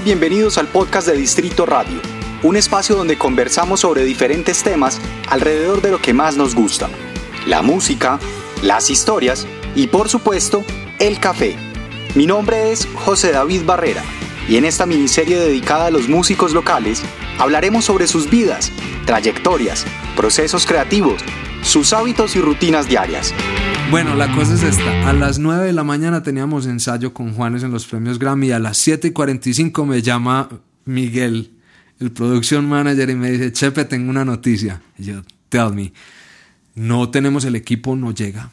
y bienvenidos al podcast de Distrito Radio, un espacio donde conversamos sobre diferentes temas alrededor de lo que más nos gusta: la música, las historias y, por supuesto, el café. Mi nombre es José David Barrera y en esta miniserie dedicada a los músicos locales hablaremos sobre sus vidas, trayectorias, procesos creativos, sus hábitos y rutinas diarias. Bueno, la cosa es esta: a las 9 de la mañana teníamos ensayo con Juanes en los premios Grammy, y a las 7:45 me llama Miguel, el production manager, y me dice: Chepe, tengo una noticia. Y yo: tell me. No tenemos el equipo, no llega.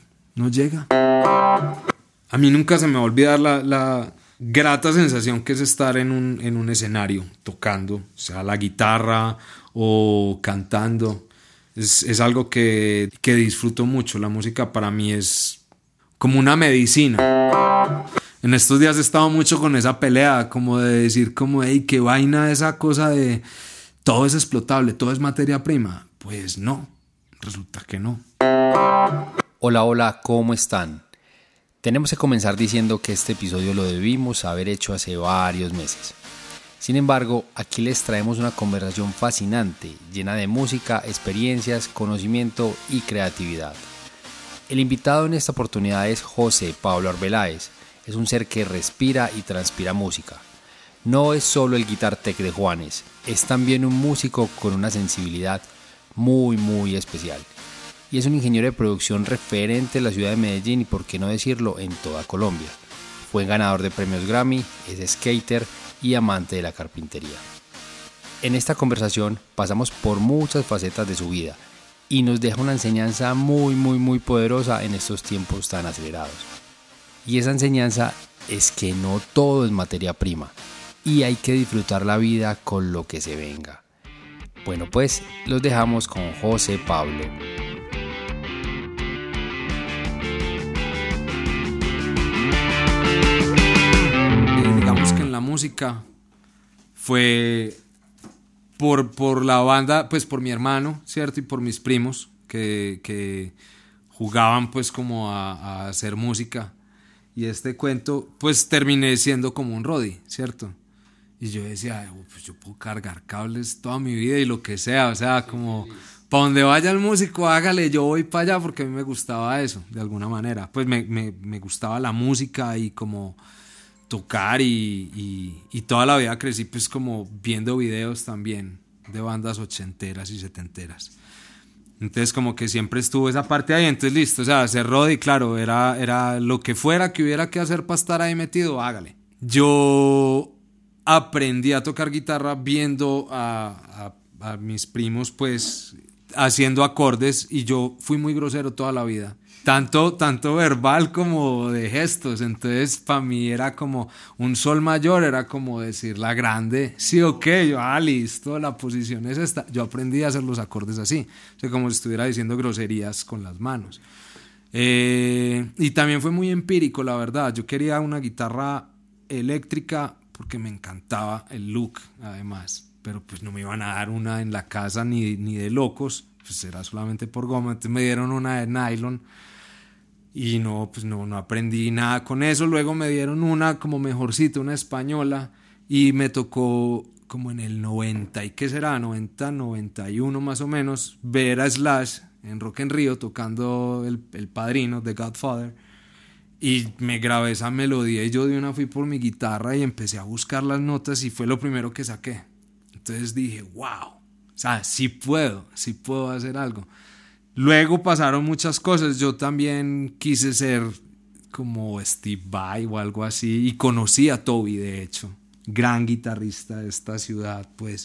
A mí nunca se me va a olvidar la grata sensación que es estar en un escenario tocando, sea la guitarra o cantando. Es algo que disfruto mucho. La música para mí es como una medicina. En estos días he estado mucho con esa pelea, como de decir, como, hey, qué vaina esa cosa de todo es explotable, todo es materia prima. Pues no, resulta que no. Hola, ¿cómo están? Tenemos que comenzar diciendo que este episodio lo debimos haber hecho hace varios meses. Sin embargo, aquí les traemos una conversación fascinante, llena de música, experiencias, conocimiento y creatividad. El invitado en esta oportunidad es José Pablo Arbeláez. Es un ser que respira y transpira música. No es solo el guitar tech de Juanes, es también un músico con una sensibilidad muy especial. Y es un ingeniero de producción referente en la ciudad de Medellín y, por qué no decirlo, en toda Colombia. Fue ganador de premios Grammy, es skater y amante de la carpintería. En esta conversación pasamos por muchas facetas de su vida y nos deja una enseñanza muy poderosa en estos tiempos tan acelerados. Y esa enseñanza es que no todo es materia prima y hay que disfrutar la vida con lo que se venga. Bueno, pues los dejamos con José Pablo. La música fue por la banda, pues por mi hermano, ¿cierto? Y por mis primos que jugaban pues como a hacer música. Y este cuento pues terminé siendo como un roadie, ¿cierto? Y yo decía, pues yo puedo cargar cables toda mi vida y lo que sea, o sea, como para donde vaya el músico, hágale, yo voy para allá, porque a mí me gustaba eso, de alguna manera. Pues me gustaba la música y como tocar y toda la vida crecí pues como viendo videos también de bandas ochenteras y setenteras. Entonces como que siempre estuvo esa parte ahí. Entonces listo, o sea, hacer roadie, claro, era lo que fuera que hubiera que hacer para estar ahí metido, hágale. Yo aprendí a tocar guitarra viendo a mis primos pues haciendo acordes, y yo fui muy grosero toda la vida. Tanto verbal como de gestos. Entonces para mí era como un sol mayor, era como decir la grande, sí, ok, yo, listo, la posición es esta. Yo aprendí a hacer los acordes así, o sea, como si estuviera diciendo groserías con las manos. Y también fue muy empírico, la verdad. Yo quería una guitarra eléctrica porque me encantaba el look, además, pero pues no me iban a dar una en la casa ni de locos, pues era solamente por goma. Entonces me dieron una de nylon y no aprendí nada con eso. Luego me dieron una como mejorcita, una española, y me tocó como en el 90, ¿y qué será? 91 más o menos, ver a Slash en Rock en Rio tocando el Padrino, The Godfather, y me grabé esa melodía y yo de una fui por mi guitarra y empecé a buscar las notas y fue lo primero que saqué. Entonces dije, wow, o sea, sí puedo hacer algo. Luego pasaron muchas cosas. Yo también quise ser como Steve Vai o algo así, y conocí a Toby, de hecho, gran guitarrista de esta ciudad, pues,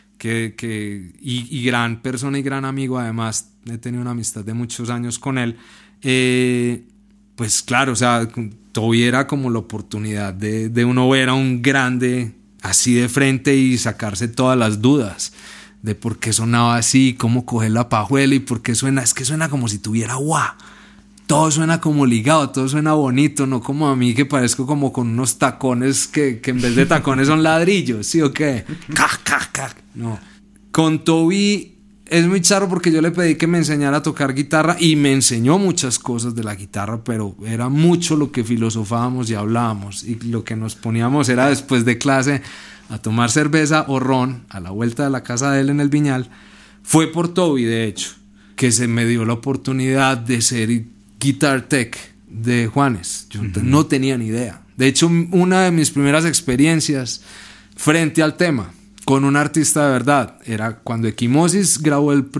y gran persona y gran amigo. Además, he tenido una amistad de muchos años con él. Pues claro, o sea, Toby era como la oportunidad de uno ver a un grande así de frente y sacarse todas las dudas de por qué sonaba así, cómo coger la pajuela y por qué suena. Es que suena como si tuviera guau. Todo suena como ligado, todo suena bonito, no como a mí que parezco como con unos tacones que en vez de tacones son ladrillos, ¿sí o qué? No. Con Toby es muy charro porque yo le pedí que me enseñara a tocar guitarra y me enseñó muchas cosas de la guitarra, pero era mucho lo que filosofábamos y hablábamos, y lo que nos poníamos era después de clase a tomar cerveza o ron a la vuelta de la casa de él en el Viñal, fue por Toby, de hecho, que se me dio la oportunidad de ser guitar tech de Juanes. Yo no tenía ni idea. De hecho, una de mis primeras experiencias frente al tema con un artista de verdad era cuando Equimosis grabó el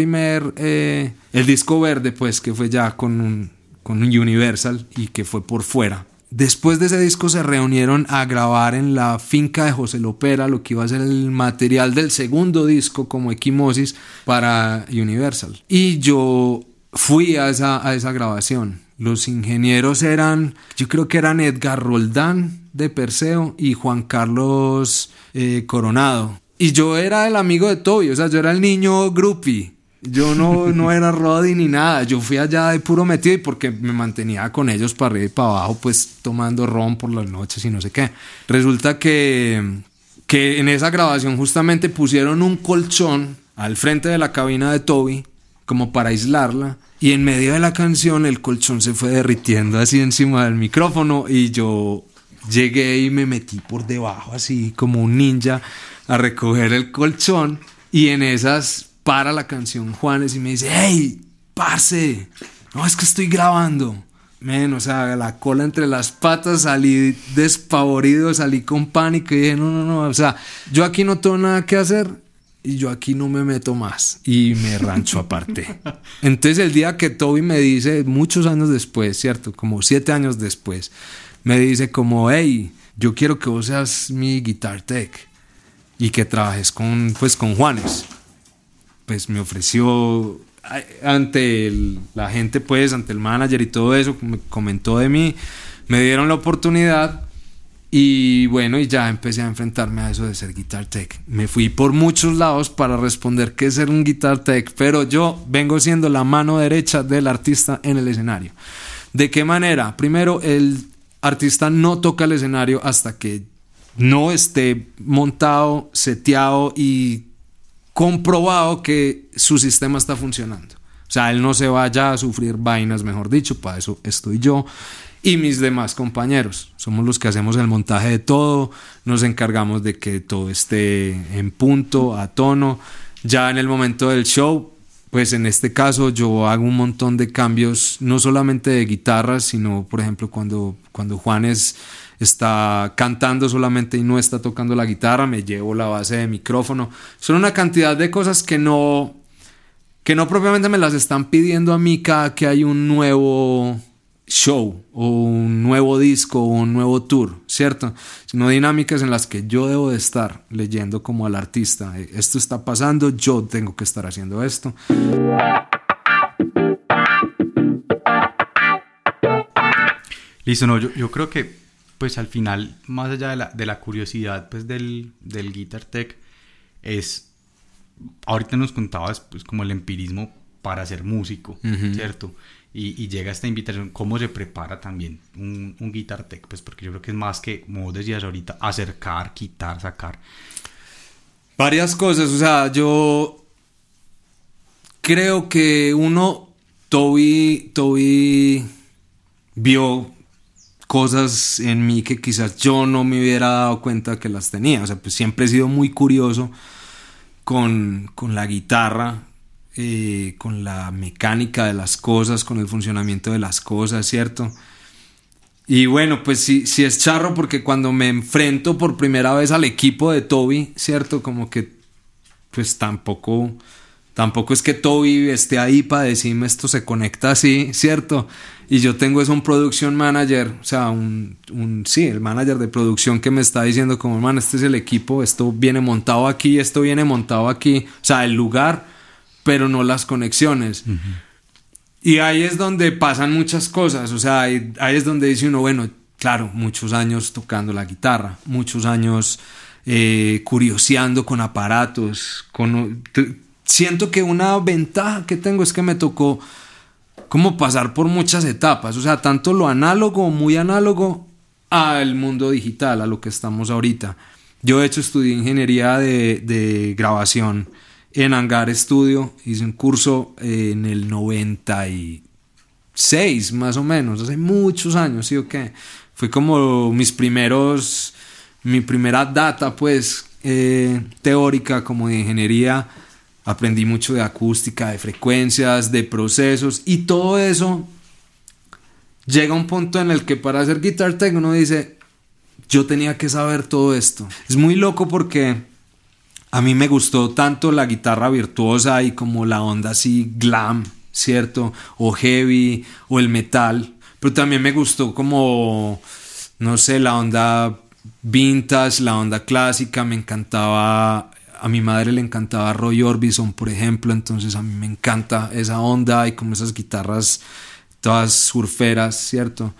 disco verde, pues, que fue ya con un Universal y que fue por fuera. Después de ese disco se reunieron a grabar en la finca de José Lopera lo que iba a ser el material del segundo disco como Equimosis para Universal. Y yo fui a esa grabación. Los ingenieros yo creo que eran Edgar Roldán de Perseo y Juan Carlos Coronado. Y yo era el amigo de Toby, o sea, yo era el niño groupie. Yo no era Roddy ni nada. Yo fui allá de puro metido y porque me mantenía con ellos para arriba y para abajo, pues tomando ron por las noches y no sé qué. Resulta que en esa grabación justamente pusieron un colchón al frente de la cabina de Toby como para aislarla, y en medio de la canción el colchón se fue derritiendo así encima del micrófono y yo llegué y me metí por debajo así como un ninja a recoger el colchón, y en esas para la canción Juanes y me dice: hey, parce, no, es que estoy grabando. O sea, la cola entre las patas, salí despavorido, salí con pánico y dije no, o sea, yo aquí no tengo nada que hacer y yo aquí no me meto más, y me rancho aparte. Entonces el día que Toby me dice, muchos años después, cierto, como 7 años después, me dice como: hey, yo quiero que vos seas mi guitar tech y que trabajes con Juanes. Pues me ofreció ante la gente, pues ante el manager y todo eso, me comentó de mí, me dieron la oportunidad y bueno, y ya empecé a enfrentarme a eso de ser guitar tech. Me fui por muchos lados para responder qué es ser un guitar tech, pero yo vengo siendo la mano derecha del artista en el escenario. ¿De qué manera? Primero, el artista no toca el escenario hasta que no esté montado, seteado y comprobado que su sistema está funcionando. O sea, él no se vaya a sufrir vainas, mejor dicho. Para eso estoy yo y mis demás compañeros. Somos los que hacemos el montaje de todo, nos encargamos de que todo esté en punto, a tono. Ya en el momento del show, pues en este caso yo hago un montón de cambios, no solamente de guitarras, sino por ejemplo cuando Juanes está cantando solamente y no está tocando la guitarra, me llevo la base de micrófono. Son una cantidad de cosas que no propiamente me las están pidiendo a mí cada que hay un nuevo show o un nuevo disco o un nuevo tour, ¿cierto? Sino dinámicas en las que yo debo de estar leyendo como al artista: esto está pasando, yo tengo que estar haciendo esto. Listo, no, yo creo que pues al final, más allá de la curiosidad pues del guitar tech, es, ahorita nos contabas pues como el empirismo para ser músico, ¿cierto? Y llega esta invitación, ¿cómo se prepara también un guitar tech? Pues porque yo creo que es más que, como vos decías ahorita, acercar, quitar, sacar. Varias cosas, o sea, yo creo que Toby vio cosas en mí que quizás yo no me hubiera dado cuenta que las tenía. O sea, pues siempre he sido muy curioso con la guitarra, con la mecánica de las cosas, con el funcionamiento de las cosas, ¿cierto? Y bueno, pues sí es charro porque cuando me enfrento por primera vez al equipo de Toby, ¿cierto? Como que pues tampoco es que Toby esté ahí para decirme esto se conecta así, ¿cierto? Y yo tengo un production manager, o sea, el manager de producción que me está diciendo como: man, este es el equipo, esto viene montado aquí, o sea, el lugar, pero no las conexiones. Uh-huh. Y ahí es donde pasan muchas cosas, o sea, ahí es donde dice uno, bueno, claro, muchos años tocando la guitarra, muchos años curioseando con aparatos, siento que una ventaja que tengo es que me tocó como pasar por muchas etapas, o sea, tanto lo análogo, muy análogo, al mundo digital, a lo que estamos ahorita. Yo de hecho estudié ingeniería de grabación en Hangar Studio, hice un curso en el 96 más o menos, hace muchos años, ¿sí o qué? Fue como mi primera data, pues, teórica como de ingeniería, aprendí mucho de acústica, de frecuencias, de procesos, y todo eso llega a un punto en el que para hacer guitar tech uno dice, yo tenía que saber todo esto. Es muy loco porque a mí me gustó tanto la guitarra virtuosa y como la onda así glam, ¿cierto? O heavy, o el metal, pero también me gustó como, no sé, la onda vintage, la onda clásica. Me encantaba, a mi madre le encantaba Roy Orbison, por ejemplo, entonces a mí me encanta esa onda y como esas guitarras todas surferas, ¿cierto?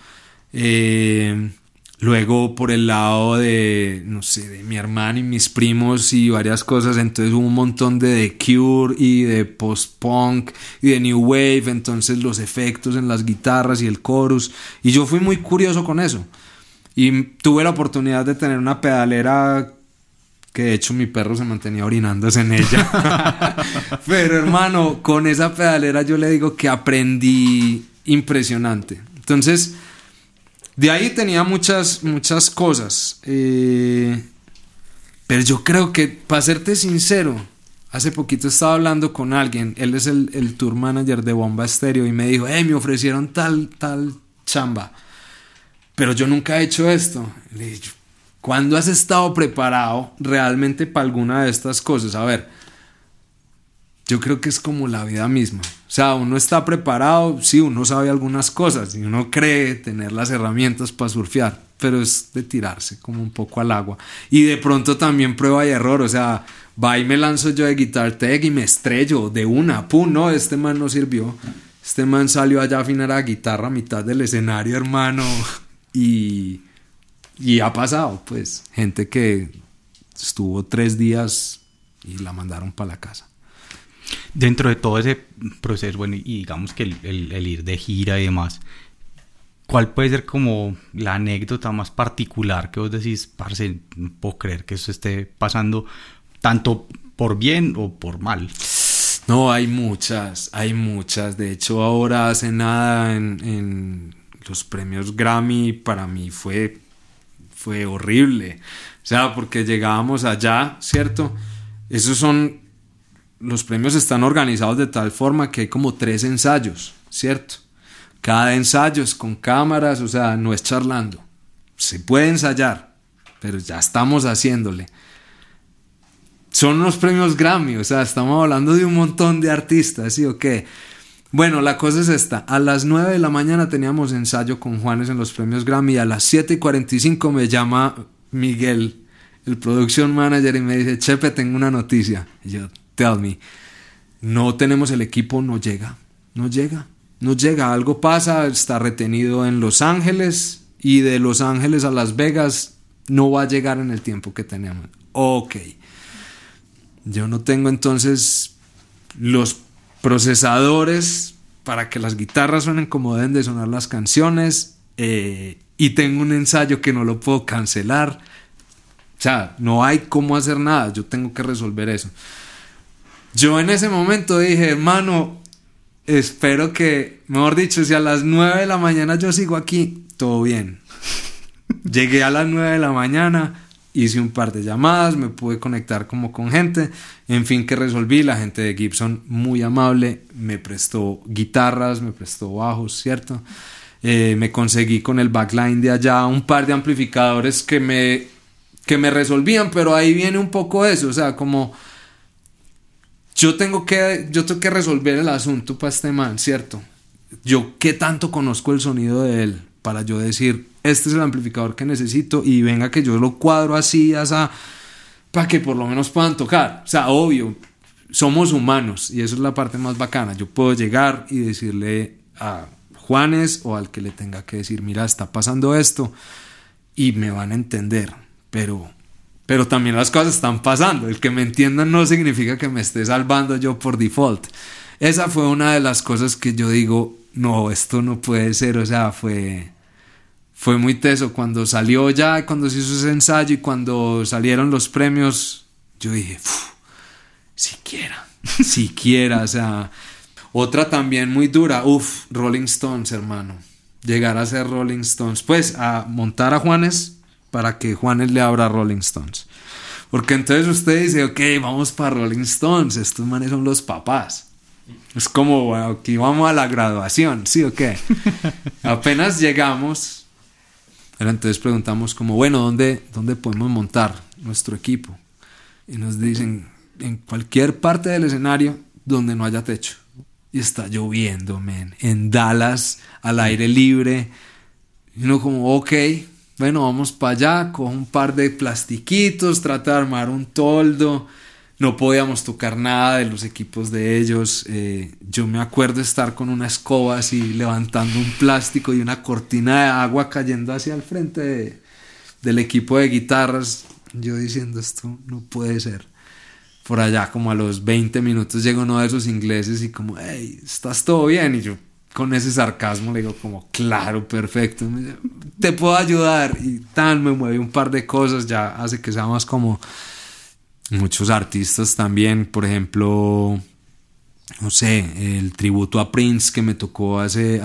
Luego por el lado de, no sé, de mi hermano y mis primos y varias cosas, entonces hubo un montón de The Cure y de post-punk y de New Wave, entonces los efectos en las guitarras y el chorus, y yo fui muy curioso con eso, y tuve la oportunidad de tener una pedalera que de hecho mi perro se mantenía orinándose en ella. Pero hermano, con esa pedalera yo le digo que aprendí impresionante. Entonces, de ahí tenía muchas cosas. Pero yo creo que, para serte sincero, hace poquito estaba hablando con alguien. Él es el tour manager de Bomba Estéreo y me dijo, me ofrecieron tal chamba, pero yo nunca he hecho esto. Le dije, ¿cuándo has estado preparado realmente para alguna de estas cosas? A ver, yo creo que es como la vida misma. O sea, uno está preparado, sí, uno sabe algunas cosas y uno cree tener las herramientas para surfear, pero es de tirarse como un poco al agua. Y de pronto también prueba y error, o sea, va y me lanzo yo de Guitar Tech y me estrello de una, pum, no, este man no sirvió. Este man salió allá a afinar a guitarra a mitad del escenario, hermano, y ha pasado, pues, gente que estuvo 3 días y la mandaron para la casa. Dentro de todo ese proceso, bueno, y digamos que el ir de gira y demás, ¿cuál puede ser como la anécdota más particular que vos decís, parce, no puedo creer que eso esté pasando tanto por bien o por mal? No, hay muchas. De hecho, ahora hace nada en los premios Grammy, para mí fue horrible. O sea, porque llegábamos allá, ¿cierto? Los premios están organizados de tal forma que hay como 3 ensayos, ¿cierto? Cada ensayo es con cámaras, o sea, no es charlando. Se puede ensayar, pero ya estamos haciéndole. Son los premios Grammy, o sea, estamos hablando de un montón de artistas, ¿sí o qué? Bueno, la cosa es esta. A las 9 de la mañana teníamos ensayo con Juanes en los premios Grammy, y a las 7:45 me llama Miguel, el production manager, y me dice, Chepe, tengo una noticia. Y yo, tell me. No tenemos el equipo, no llega, algo pasa, está retenido en Los Ángeles, y de Los Ángeles a Las Vegas no va a llegar en el tiempo que tenemos. Ok, yo no tengo entonces los procesadores para que las guitarras suenen como deben de sonar las canciones, y tengo un ensayo que no lo puedo cancelar. O sea, no hay cómo hacer nada, yo tengo que resolver eso. Yo en ese momento dije, hermano, espero que, mejor dicho, si a las 9 de la mañana yo sigo aquí, todo bien. Llegué a las 9 de la mañana, hice un par de llamadas, me pude conectar como con gente, en fin, que resolví. La gente de Gibson, muy amable, me prestó guitarras, me prestó bajos, ¿cierto? Me conseguí con el backline de allá un par de amplificadores que me resolvían, pero ahí viene un poco eso, o sea, como yo tengo que resolver el asunto para este man, ¿cierto? Yo qué tanto conozco el sonido de él para yo decir, este es el amplificador que necesito, y venga que yo lo cuadro así, para que por lo menos puedan tocar. O sea, obvio, somos humanos y eso es la parte más bacana. Yo puedo llegar y decirle a Juanes o al que le tenga que decir, mira, está pasando esto, y me van a entender, pero también las cosas están pasando. El que me entiendan no significa que me esté salvando yo por default. Esa fue una de las cosas que yo digo, no, esto no puede ser. O sea, fue muy teso. Cuando salió ya, cuando se hizo ese ensayo y cuando salieron los premios, yo dije, siquiera, o sea. Otra también muy dura, Rolling Stones, hermano. Llegar a ser Rolling Stones, pues a montar a Juanes para que Juanes le abra a Rolling Stones. Porque entonces usted dice, ok, vamos para Rolling Stones, estos manes son los papás. Es como, bueno, aquí vamos a la graduación, ¿sí o qué? Apenas llegamos, pero entonces preguntamos como, bueno, ¿dónde podemos montar nuestro equipo? Y nos dicen, en cualquier parte del escenario donde no haya techo. Y está lloviendo, man, en Dallas, al aire libre. Y uno como, ok, bueno, vamos para allá, con un par de plastiquitos, trata de armar un toldo. No podíamos tocar nada de los equipos de ellos. Yo me acuerdo estar con una escoba así, levantando un plástico y una cortina de agua cayendo hacia el frente del equipo de guitarras. Yo diciendo, esto no puede ser. Por allá, como a los 20 minutos, llega uno de esos ingleses y como, hey, ¿estás todo bien? Y yo, con ese sarcasmo, le digo como, claro, perfecto. Me dice, te puedo ayudar. Y tan me mueve un par de cosas, ya hace que sea más como... Muchos artistas también, por ejemplo, no sé, el tributo a Prince que me tocó hace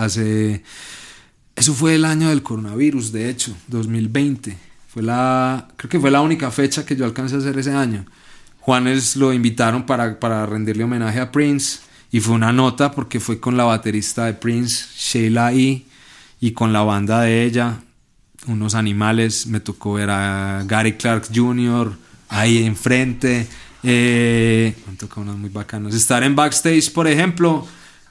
eso fue el año del coronavirus, de hecho, 2020. Creo que fue la única fecha que yo alcancé a hacer ese año. Juanes lo invitaron para rendirle homenaje a Prince y fue una nota porque fue con la baterista de Prince, Sheila E., y con la banda de ella, unos animales. Me tocó ver a Gary Clark Jr., ahí enfrente, me toca unos muy bacanos. Estar en backstage, por ejemplo,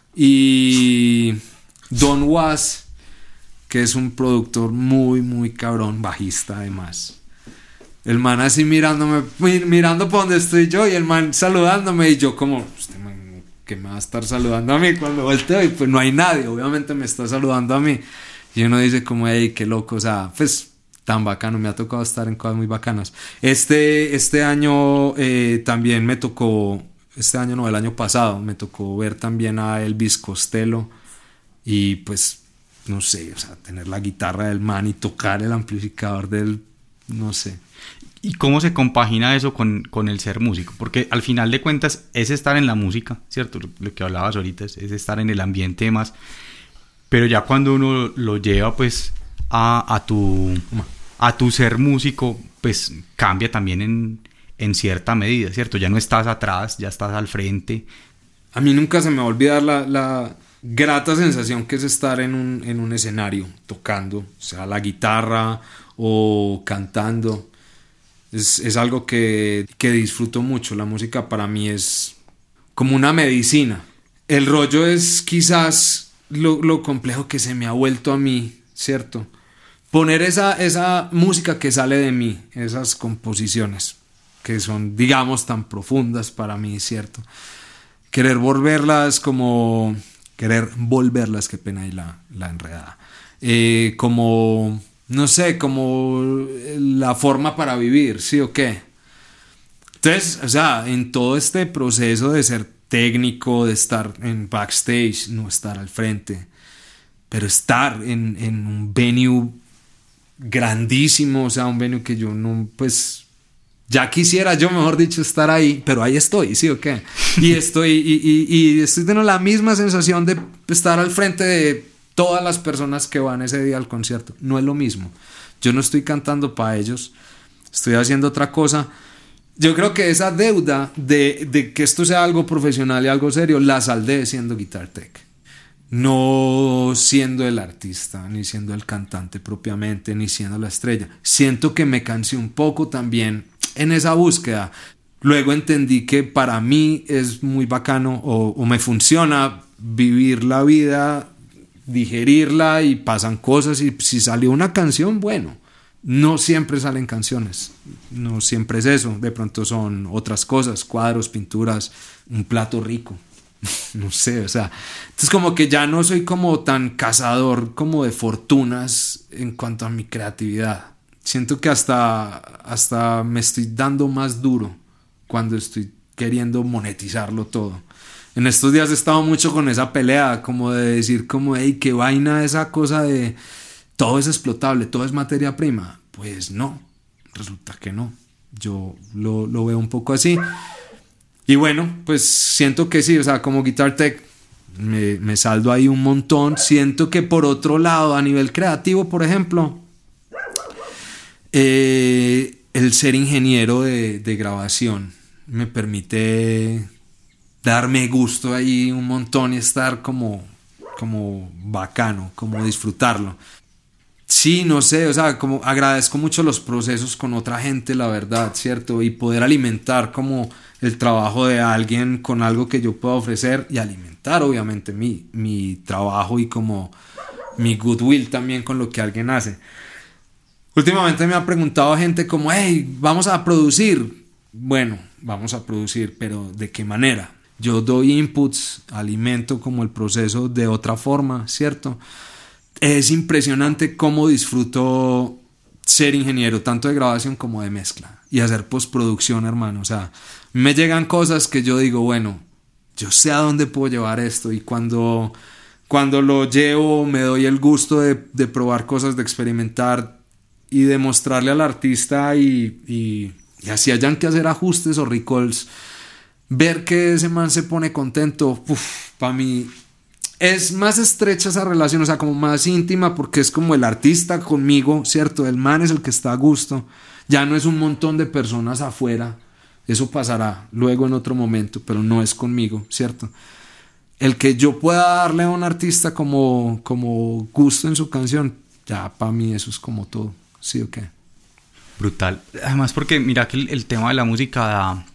y Don Was, que es un productor muy, muy cabrón, bajista además. El man así mirándome, mirando por donde estoy yo, y el man saludándome, y yo como, este man, ¿qué me va a estar saludando a mí? Cuando volteo, y pues no hay nadie, obviamente me está saludando a mí. Y uno dice como, hey, qué loco, o sea, pues... tan bacano, me ha tocado estar en cosas muy bacanas. Este año también me tocó, el año pasado, me tocó ver también a Elvis Costello y pues, no sé, o sea, tener la guitarra del man y tocar el amplificador del, no sé. ¿Y cómo se compagina eso con el ser músico? Porque al final de cuentas es estar en la música, ¿cierto? Lo que hablabas ahorita es estar en el ambiente más, pero ya cuando uno lo lleva pues a tu ser músico, pues cambia también en cierta medida, ¿cierto? Ya no estás atrás, ya estás al frente. A mí nunca se me va a olvidar la grata sensación que es estar en un escenario tocando, sea la guitarra o cantando. Es algo que disfruto mucho. La música para mí es como una medicina. El rollo es quizás lo complejo que se me ha vuelto a mí, ¿cierto? Poner esa música que sale de mí, esas composiciones que son, digamos, tan profundas para mí, ¿cierto? Querer volverlas, qué pena ahí la enredada. Como, no sé, como la forma para vivir, ¿sí o qué? Entonces, o sea, en todo este proceso de ser técnico, de estar en backstage, no estar al frente, pero estar en un venue grandísimo, o sea, un venue que yo no, pues ya quisiera yo, mejor dicho, estar ahí, pero ahí estoy, ¿sí o qué? Y estoy teniendo la misma sensación de estar al frente de todas las personas que van ese día al concierto. No es lo mismo. Yo no estoy cantando para ellos, estoy haciendo otra cosa. Yo creo que esa deuda de que esto sea algo profesional y algo serio, la saldé siendo Guitar Tech. No siendo el artista, ni siendo el cantante propiamente, ni siendo la estrella. Siento que me cansé un poco también en esa búsqueda. Luego entendí que para mí es muy bacano o me funciona vivir la vida, digerirla y pasan cosas, y si salió una canción, bueno. No siempre salen canciones, no siempre es eso. De pronto son otras cosas, cuadros, pinturas, un plato rico. No sé, o sea, entonces como que ya no soy como tan cazador como de fortunas en cuanto a mi creatividad. Siento que hasta me estoy dando más duro cuando estoy queriendo monetizarlo todo. En estos días he estado mucho con esa pelea como de decir como, hey, qué vaina esa cosa de todo es explotable, todo es materia prima. Pues no, resulta que no. Yo lo veo un poco así. Y bueno, pues siento que sí, o sea, como Guitar Tech me saldo ahí un montón. Siento que por otro lado, a nivel creativo, por ejemplo, el ser ingeniero de grabación me permite darme gusto ahí un montón y estar como bacano, como disfrutarlo. Sí, no sé, o sea, como agradezco mucho los procesos con otra gente, la verdad, ¿cierto? Y poder alimentar como el trabajo de alguien con algo que yo pueda ofrecer y alimentar obviamente mi trabajo y como mi goodwill también con lo que alguien hace. Últimamente me ha preguntado gente como, hey, vamos a producir. Bueno, vamos a producir, pero ¿de qué manera? Yo doy inputs, alimento como el proceso de otra forma, ¿cierto? Es impresionante cómo disfruto ser ingeniero, tanto de grabación como de mezcla, y hacer postproducción, hermano. O sea, me llegan cosas que yo digo, bueno, yo sé a dónde puedo llevar esto, y cuando lo llevo me doy el gusto de probar cosas, de experimentar y de mostrarle al artista y así hayan que hacer ajustes o recalls, ver que ese man se pone contento, para mí es más estrecha esa relación, o sea, como más íntima, porque es como el artista conmigo, ¿cierto? El man es el que está a gusto, ya no es un montón de personas afuera, eso pasará luego en otro momento, pero no es conmigo, ¿cierto? El que yo pueda darle a un artista como gusto en su canción, ya para mí eso es como todo, ¿sí o qué? Brutal. Además porque mira que el tema de la música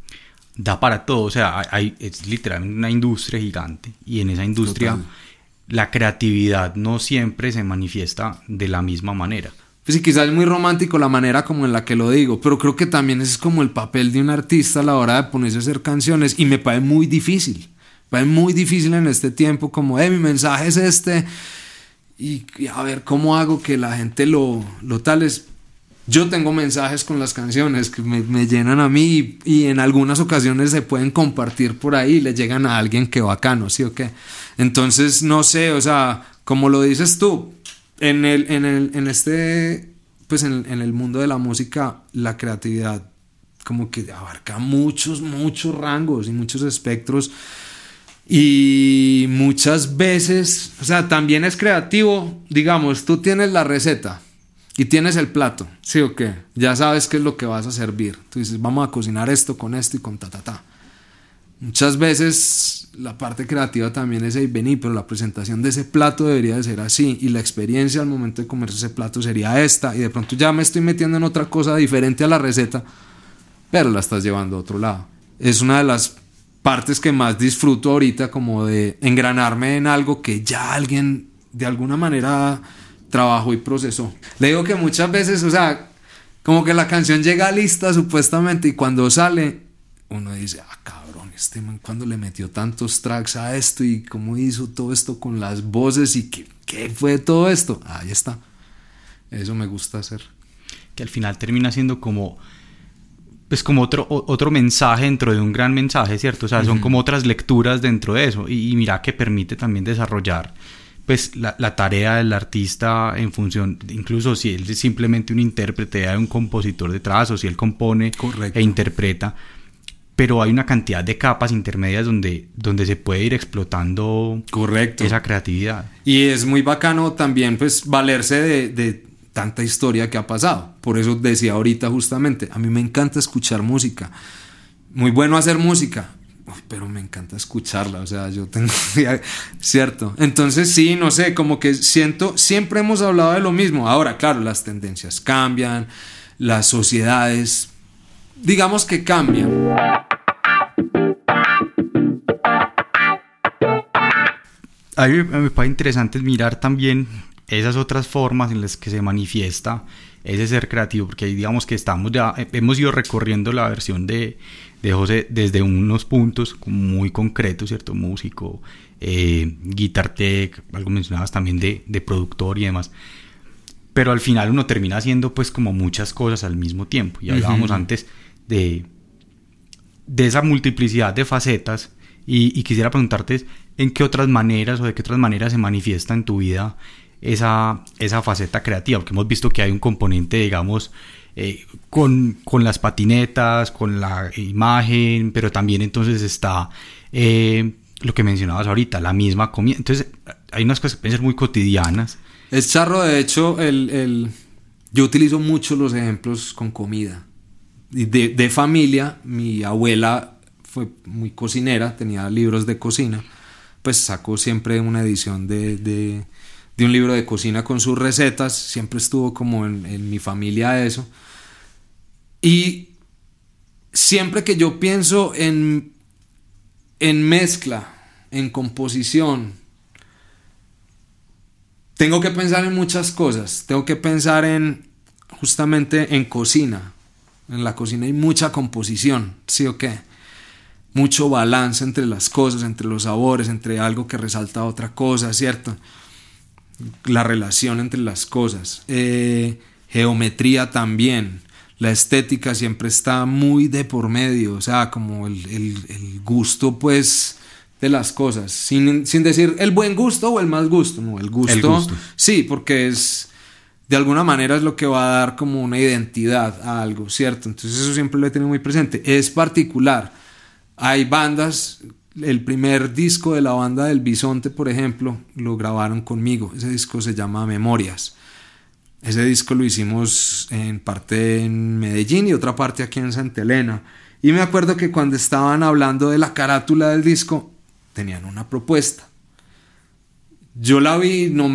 da para todo, o sea, es literalmente una industria gigante, y en esa industria total, la creatividad no siempre se manifiesta de la misma manera. Pues sí, quizás es muy romántico la manera como en la que lo digo, pero creo que también ese es como el papel de un artista a la hora de ponerse a hacer canciones, y me parece muy difícil en este tiempo, como mi mensaje es este, y a ver cómo hago que la gente lo tal es. Yo tengo mensajes con las canciones que me llenan a mí, y en algunas ocasiones se pueden compartir por ahí y le llegan a alguien que bacano, ¿sí o qué? Entonces, no sé, o sea, como lo dices tú, en el mundo de la música, la creatividad como que abarca muchos rangos y muchos espectros, y muchas veces, o sea, también es creativo, digamos, tú tienes la receta y tienes el plato, ¿sí o qué? Ya sabes qué es lo que vas a servir. Tú dices, vamos a cocinar esto con esto y con ta. Muchas veces la parte creativa también es vení, pero la presentación de ese plato debería de ser así, y la experiencia al momento de comerse ese plato sería esta, y de pronto ya me estoy metiendo en otra cosa diferente a la receta, pero la estás llevando a otro lado. Es una de las partes que más disfruto ahorita, como de engranarme en algo que ya alguien de alguna manera trabajó y procesó. Le digo que muchas veces, o sea, como que la canción llega lista supuestamente, y cuando sale uno dice, cabrón, este man cuando le metió tantos tracks a esto, y cómo hizo todo esto con las voces, y qué fue todo esto. Ahí está. Eso me gusta hacer. Que al final termina siendo como otro mensaje dentro de un gran mensaje, ¿cierto? O sea, son como otras lecturas dentro de eso, y mira que permite también desarrollar pues la tarea del artista en función, incluso si él es simplemente un intérprete, hay un compositor detrás, o si él compone. Correcto. E interpreta, pero hay una cantidad de capas intermedias donde se puede ir explotando. Correcto. Esa creatividad. Y es muy bacano también pues valerse de tanta historia que ha pasado. Por eso decía ahorita justamente, a mí me encanta escuchar música, muy bueno hacer música, pero me encanta escucharla, o sea, yo tengo, ¿cierto? Entonces sí, no sé, como que siento, siempre hemos hablado de lo mismo. Ahora, claro, las tendencias cambian, las sociedades, digamos que cambian. A mí me parece interesante mirar también esas otras formas en las que se manifiesta ese ser creativo, porque ahí digamos que hemos ido recorriendo la versión de José desde unos puntos muy concretos, ¿cierto? Músico, guitar tech, algo mencionabas también de productor y demás, pero al final uno termina haciendo pues como muchas cosas al mismo tiempo, y hablábamos antes de esa multiplicidad de facetas, y quisiera preguntarte en qué otras maneras o de qué otras maneras se manifiesta en tu vida esa faceta creativa, porque hemos visto que hay un componente, digamos, con las patinetas, con la imagen, pero también entonces está lo que mencionabas ahorita, la misma comida. Entonces hay unas cosas que pueden ser muy cotidianas. Es charro, de hecho, yo utilizo mucho los ejemplos con comida. Y de familia, mi abuela fue muy cocinera, tenía libros de cocina, pues sacó siempre una edición de un libro de cocina con sus recetas, siempre estuvo como en mi familia eso. Y siempre que yo pienso en mezcla, en composición, tengo que pensar en muchas cosas. Tengo que pensar justamente en cocina. En la cocina hay mucha composición, ¿sí o qué? Mucho balance entre las cosas, entre los sabores, entre algo que resalta a otra cosa, ¿cierto? La relación entre las cosas. Geometría también. La estética siempre está muy de por medio, o sea, como el gusto, pues, de las cosas. Sin decir el buen gusto o el mal gusto, no, el gusto. Sí, porque de alguna manera es lo que va a dar como una identidad a algo, ¿cierto? Entonces eso siempre lo he tenido muy presente. Es particular. Hay bandas, el primer disco de la banda del Bisonte, por ejemplo, lo grabaron conmigo. Ese disco se llama Memorias. Ese disco lo hicimos en parte en Medellín y otra parte aquí en Santa Elena. Y me acuerdo que cuando estaban hablando de la carátula del disco, tenían una propuesta. Yo la vi, no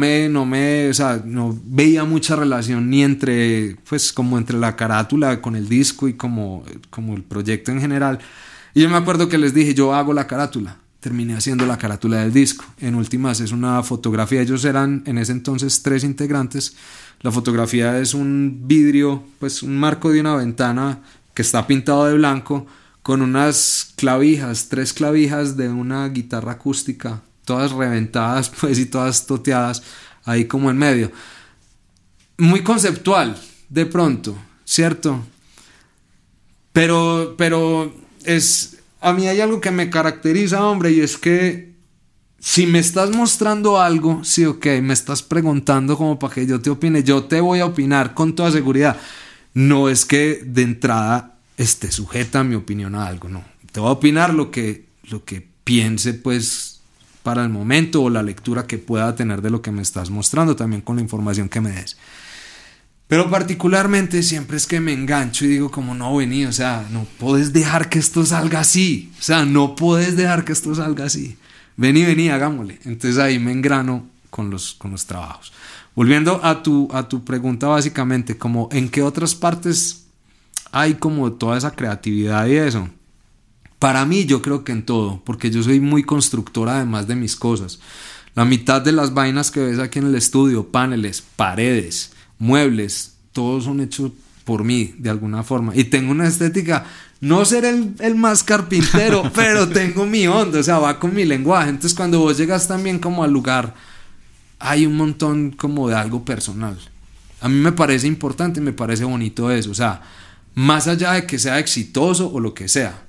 veía mucha relación ni entre la carátula con el disco y como el proyecto en general. Y yo me acuerdo que les dije, yo hago la carátula. Terminé haciendo la carátula del disco. En últimas es una fotografía. Ellos eran en ese entonces 3 integrantes. La fotografía es un vidrio, pues un marco de una ventana que está pintado de blanco con unas clavijas, 3 clavijas de una guitarra acústica, todas reventadas pues y todas toteadas ahí como en medio. Muy conceptual de pronto, ¿cierto? Pero a mí hay algo que me caracteriza, hombre, y es que si me estás mostrando algo, sí, ok, me estás preguntando como para que yo te opine, yo te voy a opinar con toda seguridad. No es que de entrada esté sujeta mi opinión a algo, no. Te voy a opinar lo que piense, pues, para el momento, o la lectura que pueda tener de lo que me estás mostrando, también con la información que me des. Pero particularmente siempre es que me engancho y digo como no, vení, o sea, no puedes dejar que esto salga así. O sea, no puedes dejar que esto salga así. Vení, hagámosle. Entonces ahí me engrano con los trabajos. Volviendo a tu pregunta básicamente, como en qué otras partes hay como toda esa creatividad y eso. Para mí yo creo que en todo, porque yo soy muy constructor además de mis cosas. La mitad de las vainas que ves aquí en el estudio, paneles, paredes, muebles, todos son hechos por mí de alguna forma. Y tengo una estética, no ser el más carpintero, pero tengo mi onda, o sea, va con mi lenguaje. Entonces cuando vos llegas también como al lugar, hay un montón como de algo personal. A mí me parece importante, me parece bonito eso, o sea, más allá de que sea exitoso o lo que sea,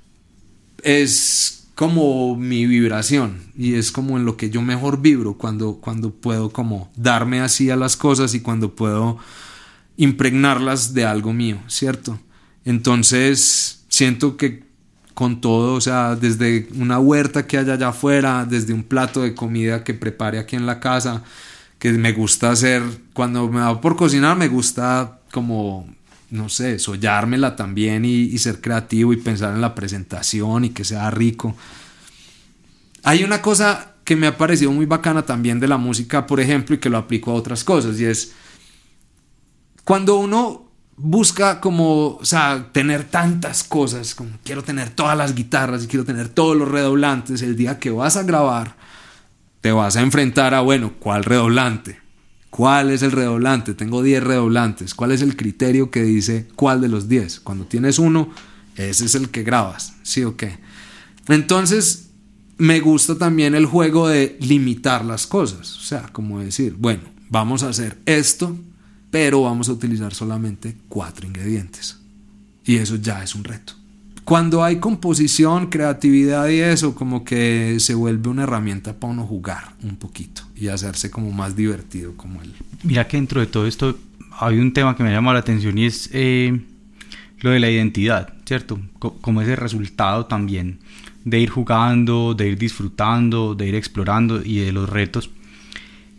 es como mi vibración y es como en lo que yo mejor vibro cuando puedo como darme así a las cosas y cuando puedo impregnarlas de algo mío, ¿cierto? Entonces siento que con todo, o sea, desde una huerta que haya allá afuera, desde un plato de comida que prepare aquí en la casa, que me gusta hacer, cuando me da por cocinar me gusta como, no sé, sollármela también y ser creativo y pensar en la presentación y que sea rico. Hay una cosa que me ha parecido muy bacana también de la música, por ejemplo, y que lo aplico a otras cosas, y es cuando uno busca como, o sea, tener tantas cosas, como quiero tener todas las guitarras y quiero tener todos los redoblantes, el día que vas a grabar te vas a enfrentar a, bueno, ¿cuál redoblante? ¿Cuál es el redoblante? Tengo 10 redoblantes. ¿Cuál es el criterio que dice cuál de los 10? Cuando tienes uno, ese es el que grabas, ¿sí o qué? Entonces, me gusta también el juego de limitar las cosas. O sea, como decir, bueno, vamos a hacer esto, pero vamos a utilizar solamente 4 ingredientes. Y eso ya es un reto. Cuando hay composición, creatividad y eso, como que se vuelve una herramienta para uno jugar un poquito y hacerse como más divertido como él. Mira que dentro de todo esto hay un tema que me llama la atención y es lo de la identidad, ¿cierto? Como ese resultado también de ir jugando, de ir disfrutando, de ir explorando y de los retos.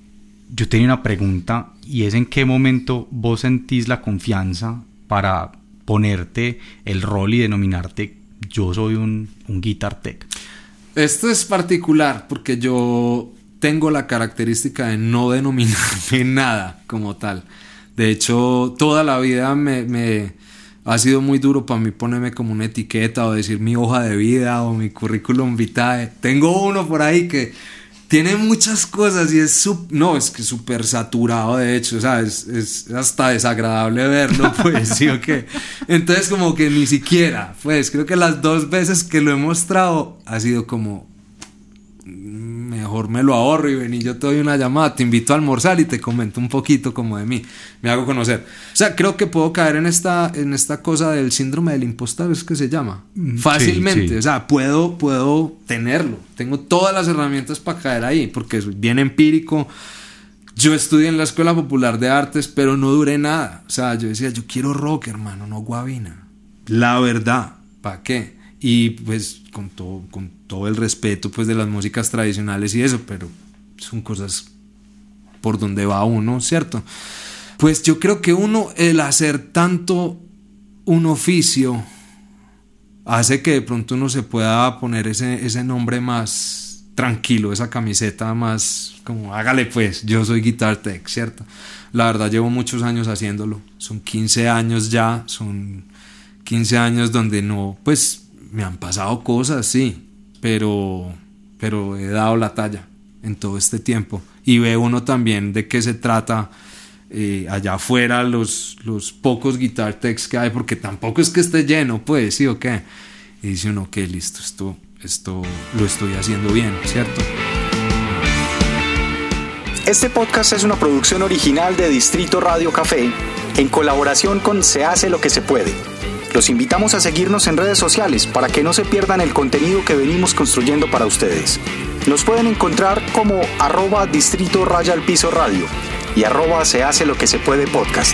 yo tenía una pregunta, y es: ¿en qué momento vos sentís la confianza para ponerte el rol y denominarte yo soy un guitar tech? Esto es particular porque yo tengo la característica de no denominarme nada como tal. De hecho, toda la vida me ha sido muy duro para mí ponerme como una etiqueta o decir mi hoja de vida o mi currículum vitae. Tengo uno por ahí que tiene muchas cosas y es que súper saturado, de hecho, o sea, es hasta desagradable verlo, pues, ¿sí o qué? Entonces, como que ni siquiera, pues, creo que las 2 veces que lo he mostrado ha sido como, mejor me lo ahorro y ven y yo te doy una llamada, te invito a almorzar y te comento un poquito como de mí, me hago conocer. O sea, creo que puedo caer en esta cosa del síndrome del impostor, es que se llama, fácilmente. Sí. O sea, puedo tenerlo, tengo todas las herramientas para caer ahí, porque es bien empírico. Yo estudié en la Escuela Popular de Artes, pero no duré nada. O sea, yo decía, yo quiero rock, hermano, no guabina. La verdad, ¿para qué? Y pues con todo el respeto pues de las músicas tradicionales y eso, pero son cosas por donde va uno, ¿cierto? Pues yo creo que el hacer tanto un oficio hace que de pronto uno se pueda poner ese nombre más tranquilo, esa camiseta más como hágale pues, yo soy Guitar Tech, ¿cierto? La verdad llevo muchos años haciéndolo, son 15 años ya, son 15 años donde no, pues me han pasado cosas, sí, pero he dado la talla en todo este tiempo y ve uno también de qué se trata allá afuera, los pocos guitar techs que hay, porque tampoco es que esté lleno, pues, sí o qué, y dice uno que listo, esto lo estoy haciendo bien, ¿cierto? Este podcast es una producción original de Distrito Radio Café en colaboración con Se Hace Lo Que Se Puede. Los invitamos a seguirnos en redes sociales para que no se pierdan el contenido que venimos construyendo para ustedes. Nos pueden encontrar como @distrito_radio y @se hace lo que se puede podcast.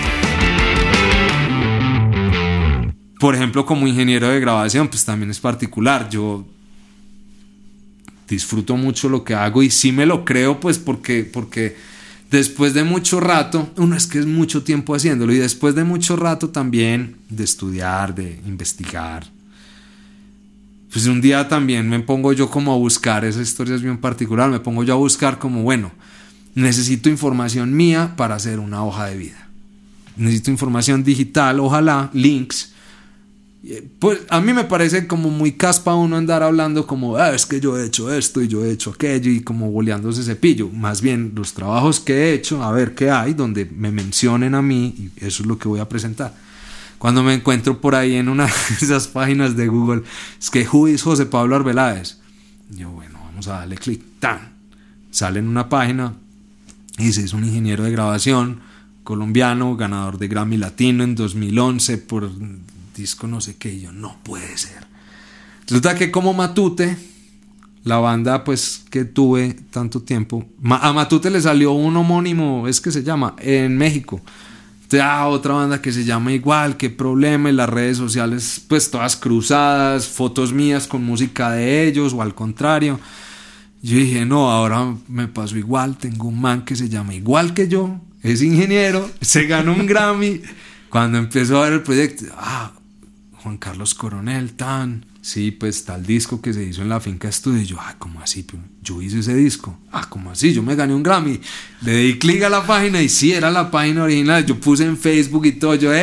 Por ejemplo, como ingeniero de grabación, pues también es particular. Yo disfruto mucho lo que hago y sí me lo creo, pues porque después de mucho rato, es que es mucho tiempo haciéndolo, y después de mucho rato también de estudiar, de investigar, pues un día también me pongo yo como a buscar, esa historia es bien particular, me pongo yo a buscar como, bueno, necesito información mía para hacer una hoja de vida, necesito información digital, ojalá, links. Pues a mí me parece como muy caspa uno andar hablando como es que yo he hecho esto y yo he hecho aquello y como boleándose cepillo. Más bien los trabajos que he hecho, a ver qué hay donde me mencionen a mí, y eso es lo que voy a presentar. Cuando me encuentro por ahí en una de esas páginas de Google, es que who is José Pablo Arbeláez, yo bueno, vamos a darle clic, tan sale en una página y dice: es un ingeniero de grabación colombiano, ganador de Grammy Latino en 2011 por disco no sé qué, y yo, no puede ser. Resulta que como Matute, la banda pues que tuve tanto tiempo, a Matute le salió un homónimo, es que se llama, en México. Otra banda que se llama igual, qué problema, y las redes sociales pues todas cruzadas, fotos mías con música de ellos o al contrario. Yo dije, no, ahora me pasó igual, tengo un man que se llama igual que yo, es ingeniero, se ganó un Grammy. Cuando empezó a ver el proyecto, Juan Carlos Coronel, sí, pues tal disco que se hizo en la Finca Estudio. Y yo, ¿cómo así? Pero yo hice ese disco. ¿Cómo así? Yo me gané un Grammy. Le di clic a la página y sí, era la página original. Yo puse en Facebook y todo. Yo,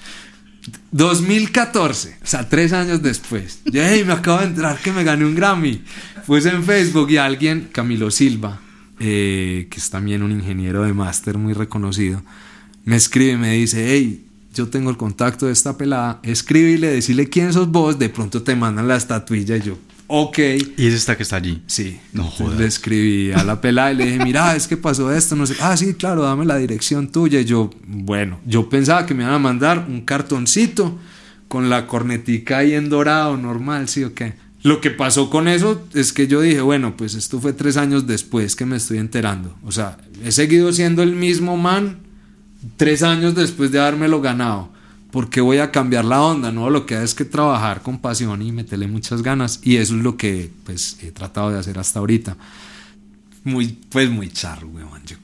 2014, o sea, 3 años después. Yo, me acabo de enterar que me gané un Grammy. Puse en Facebook y alguien, Camilo Silva, que es también un ingeniero de máster muy reconocido, me escribe y me dice: yo tengo el contacto de esta pelada, escríbele, decirle quién sos vos, de pronto te mandan la estatuilla. Y yo, ok. ¿Y es esta que está allí? Sí. No jodas. Le escribí a la pelada y le dije: mira, es que pasó esto, no sé. Sí, claro, dame la dirección tuya. Y yo, bueno, yo pensaba que me iban a mandar un cartoncito con la cornetica ahí en dorado, normal, sí o qué. Lo que pasó con eso es que yo dije, bueno, pues esto fue 3 años después que me estoy enterando. O sea, he seguido siendo el mismo man 3 años después de habérmelo ganado. ¿Por qué voy a cambiar la onda? No, lo que hay es que trabajar con pasión y meterle muchas ganas, y eso es lo que pues he tratado de hacer hasta ahorita. Muy charro, weón.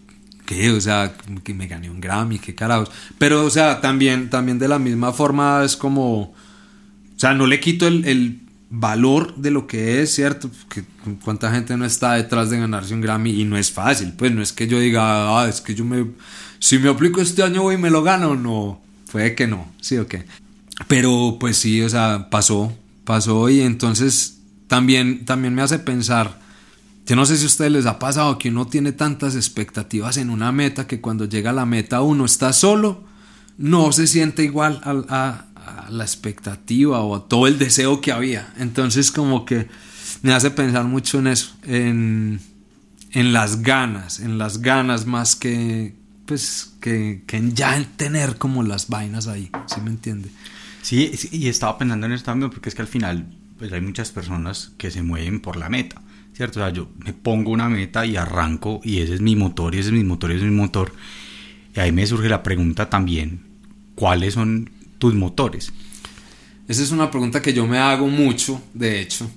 ¿qué? O sea, que me gané un Grammy, qué carajos. Pero, o sea, también de la misma forma es como, o sea, no le quito el valor de lo que es, ¿cierto? Que cuánta gente no está detrás de ganarse un Grammy y no es fácil, pues no es que yo diga, es que si me aplico este año voy y me lo gano, no, puede que no, sí o qué. Pero pues sí, o sea, pasó y entonces también me hace pensar, yo no sé si a ustedes les ha pasado que uno tiene tantas expectativas en una meta que cuando llega a la meta uno está solo, no se siente igual a la expectativa o a todo el deseo que había. Entonces como que me hace pensar mucho en eso, en las ganas más que pues que en ya el tener como las vainas ahí, ¿sí me entiende? Sí, y estaba pensando en esto también porque es que al final pues hay muchas personas que se mueven por la meta, ¿cierto? O sea, yo me pongo una meta y arranco y ese es mi motor y ese es mi motor y ese es mi motor. Y ahí me surge la pregunta también, ¿cuáles son tus motores? Esa es una pregunta que yo me hago mucho, de hecho,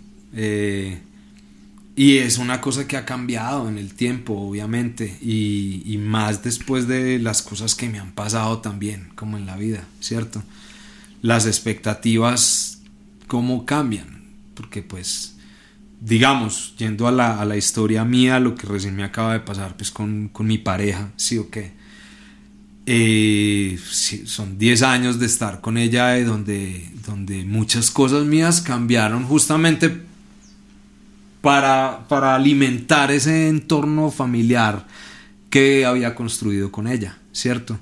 y es una cosa que ha cambiado en el tiempo, obviamente, y más después de las cosas que me han pasado también, como en la vida, ¿cierto? Las expectativas, ¿cómo cambian? Porque pues, digamos, yendo a la historia mía, lo que recién me acaba de pasar pues con mi pareja, ¿sí o qué? Sí, son 10 años de estar con ella, donde muchas cosas mías cambiaron justamente para alimentar ese entorno familiar que había construido con ella, ¿cierto?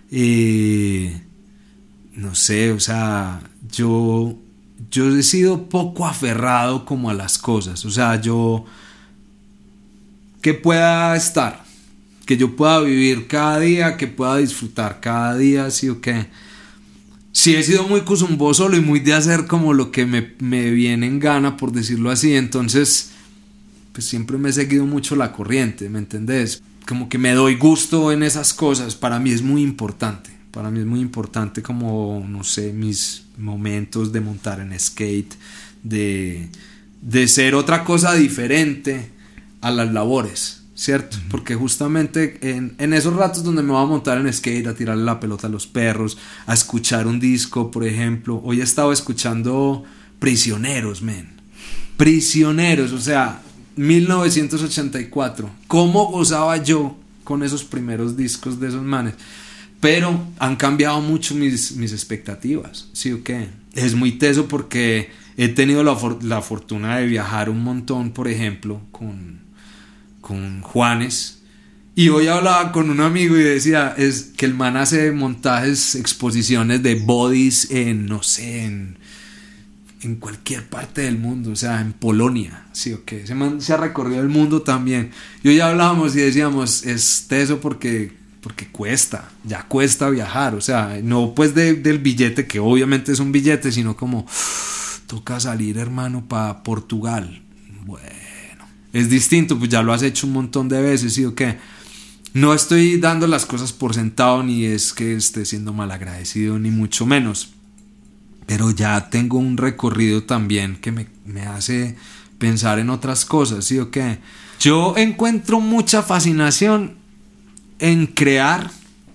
No sé, o sea, yo he sido poco aferrado como a las cosas, o sea, yo que pueda estar, que yo pueda vivir cada día, que pueda disfrutar cada día, sí o qué. Sí he sido muy cosumboso y muy de hacer como lo que me viene en gana, por decirlo así, entonces pues siempre me he seguido mucho la corriente, ¿me entendés? Como que me doy gusto en esas cosas, para mí es muy importante como, no sé, mis momentos de montar en skate, de ser otra cosa diferente a las labores, ¿cierto? Porque justamente en esos ratos donde me voy a montar en skate, a tirarle la pelota a los perros, a escuchar un disco, por ejemplo, hoy he estado escuchando Prisioneros, Prisioneros, o sea, 1984, ¿cómo gozaba yo con esos primeros discos de esos manes? Pero han cambiado mucho mis expectativas, ¿sí o qué? Es muy teso porque he tenido la fortuna de viajar un montón, por ejemplo, con Juanes, y hoy hablaba con un amigo y decía es que el man hace montajes, exposiciones de bodies en, no sé, en cualquier parte del mundo, o sea, en Polonia, sí o qué, ese man se ha recorrido el mundo también, y hoy hablábamos y decíamos, es teso porque ya cuesta viajar, o sea, no pues del billete, que obviamente es un billete, sino como toca salir, hermano, para Portugal. Bueno, es distinto, pues ya lo has hecho un montón de veces, ¿sí o qué? No estoy dando las cosas por sentado, ni es que esté siendo malagradecido, ni mucho menos, pero ya tengo un recorrido también que me hace pensar en otras cosas, ¿sí o qué? Yo encuentro mucha fascinación en crear,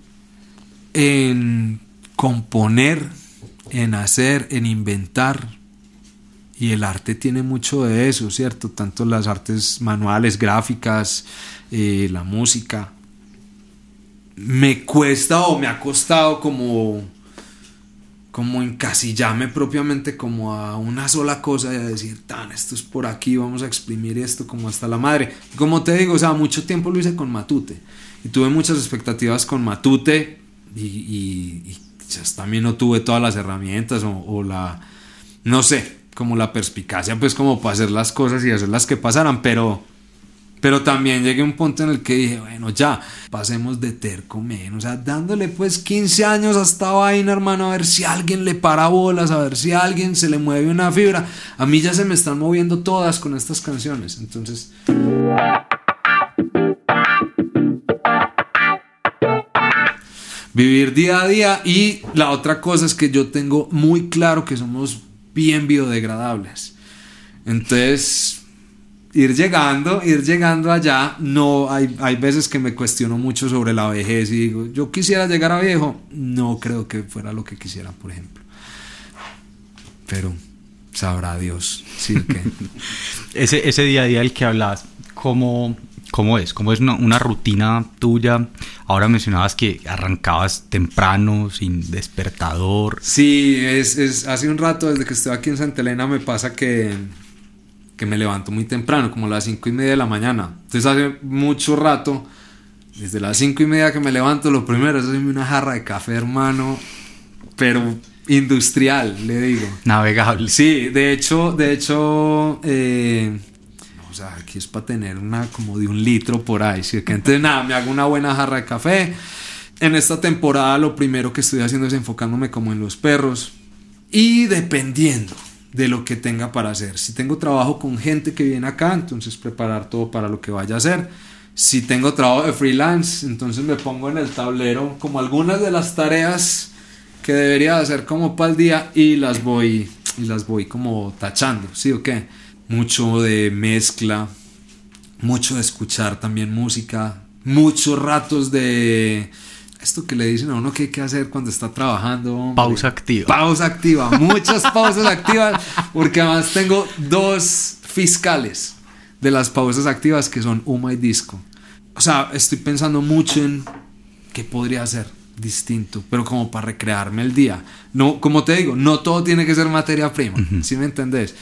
en componer, en hacer, en inventar, y el arte tiene mucho de eso, ¿cierto? Tanto las artes manuales, gráficas, la música. Me cuesta o me ha costado como encasillarme propiamente como a una sola cosa y a decir, esto es por aquí, vamos a exprimir esto como hasta la madre. Como te digo, o sea, mucho tiempo lo hice con Matute y tuve muchas expectativas con Matute y quizás también no tuve todas las herramientas o la, no sé, como la perspicacia pues como para hacer las cosas y hacerlas que pasaran, pero también llegué a un punto en el que dije, bueno, ya, pasemos de terco, o sea, dándole pues 15 años a esta vaina, hermano, a ver si a alguien le para bolas, a ver si a alguien se le mueve una fibra. A mí ya se me están moviendo todas con estas canciones, entonces... vivir día a día. Y la otra cosa es que yo tengo muy claro que somos bien biodegradables, entonces... ir llegando allá. No, hay veces que me cuestiono mucho sobre la vejez y digo, yo quisiera llegar a viejo. No creo que fuera lo que quisiera, por ejemplo. Pero sabrá Dios, sí que... ese día a día del que hablabas, ¿cómo es? ¿Cómo es una rutina tuya? Ahora mencionabas que arrancabas temprano, sin despertador. Sí, hace un rato, desde que estoy aquí en Santa Elena, me pasa que me levanto muy temprano, como a las 5:30 de la mañana. Entonces hace mucho rato, desde las 5:30 que me levanto, lo primero es hacerme una jarra de café, hermano, pero industrial, le digo. Navegable. Sí, de hecho, o sea, aquí es para tener una como de 1 litro por ahí, ¿sí? Entonces nada, me hago una buena jarra de café. En esta temporada lo primero que estoy haciendo es enfocándome como en los perros y dependiendo de lo que tenga para hacer. Si tengo trabajo con gente que viene acá, entonces preparar todo para lo que vaya a hacer. Si tengo trabajo de freelance, entonces me pongo en el tablero como algunas de las tareas que debería hacer como para el día y las voy como tachando, ¿sí o qué? Mucho de mezcla, mucho de escuchar también música, muchos ratos de esto que le dicen a uno que hay que hacer cuando está trabajando, hombre. Pausa activa, muchas pausas activas, porque además tengo 2 fiscales de las pausas activas que son Uma y Disco. O sea, estoy pensando mucho en qué podría hacer distinto, pero como para recrearme el día. No, como te digo, no todo tiene que ser materia prima, ¿sí me entendés?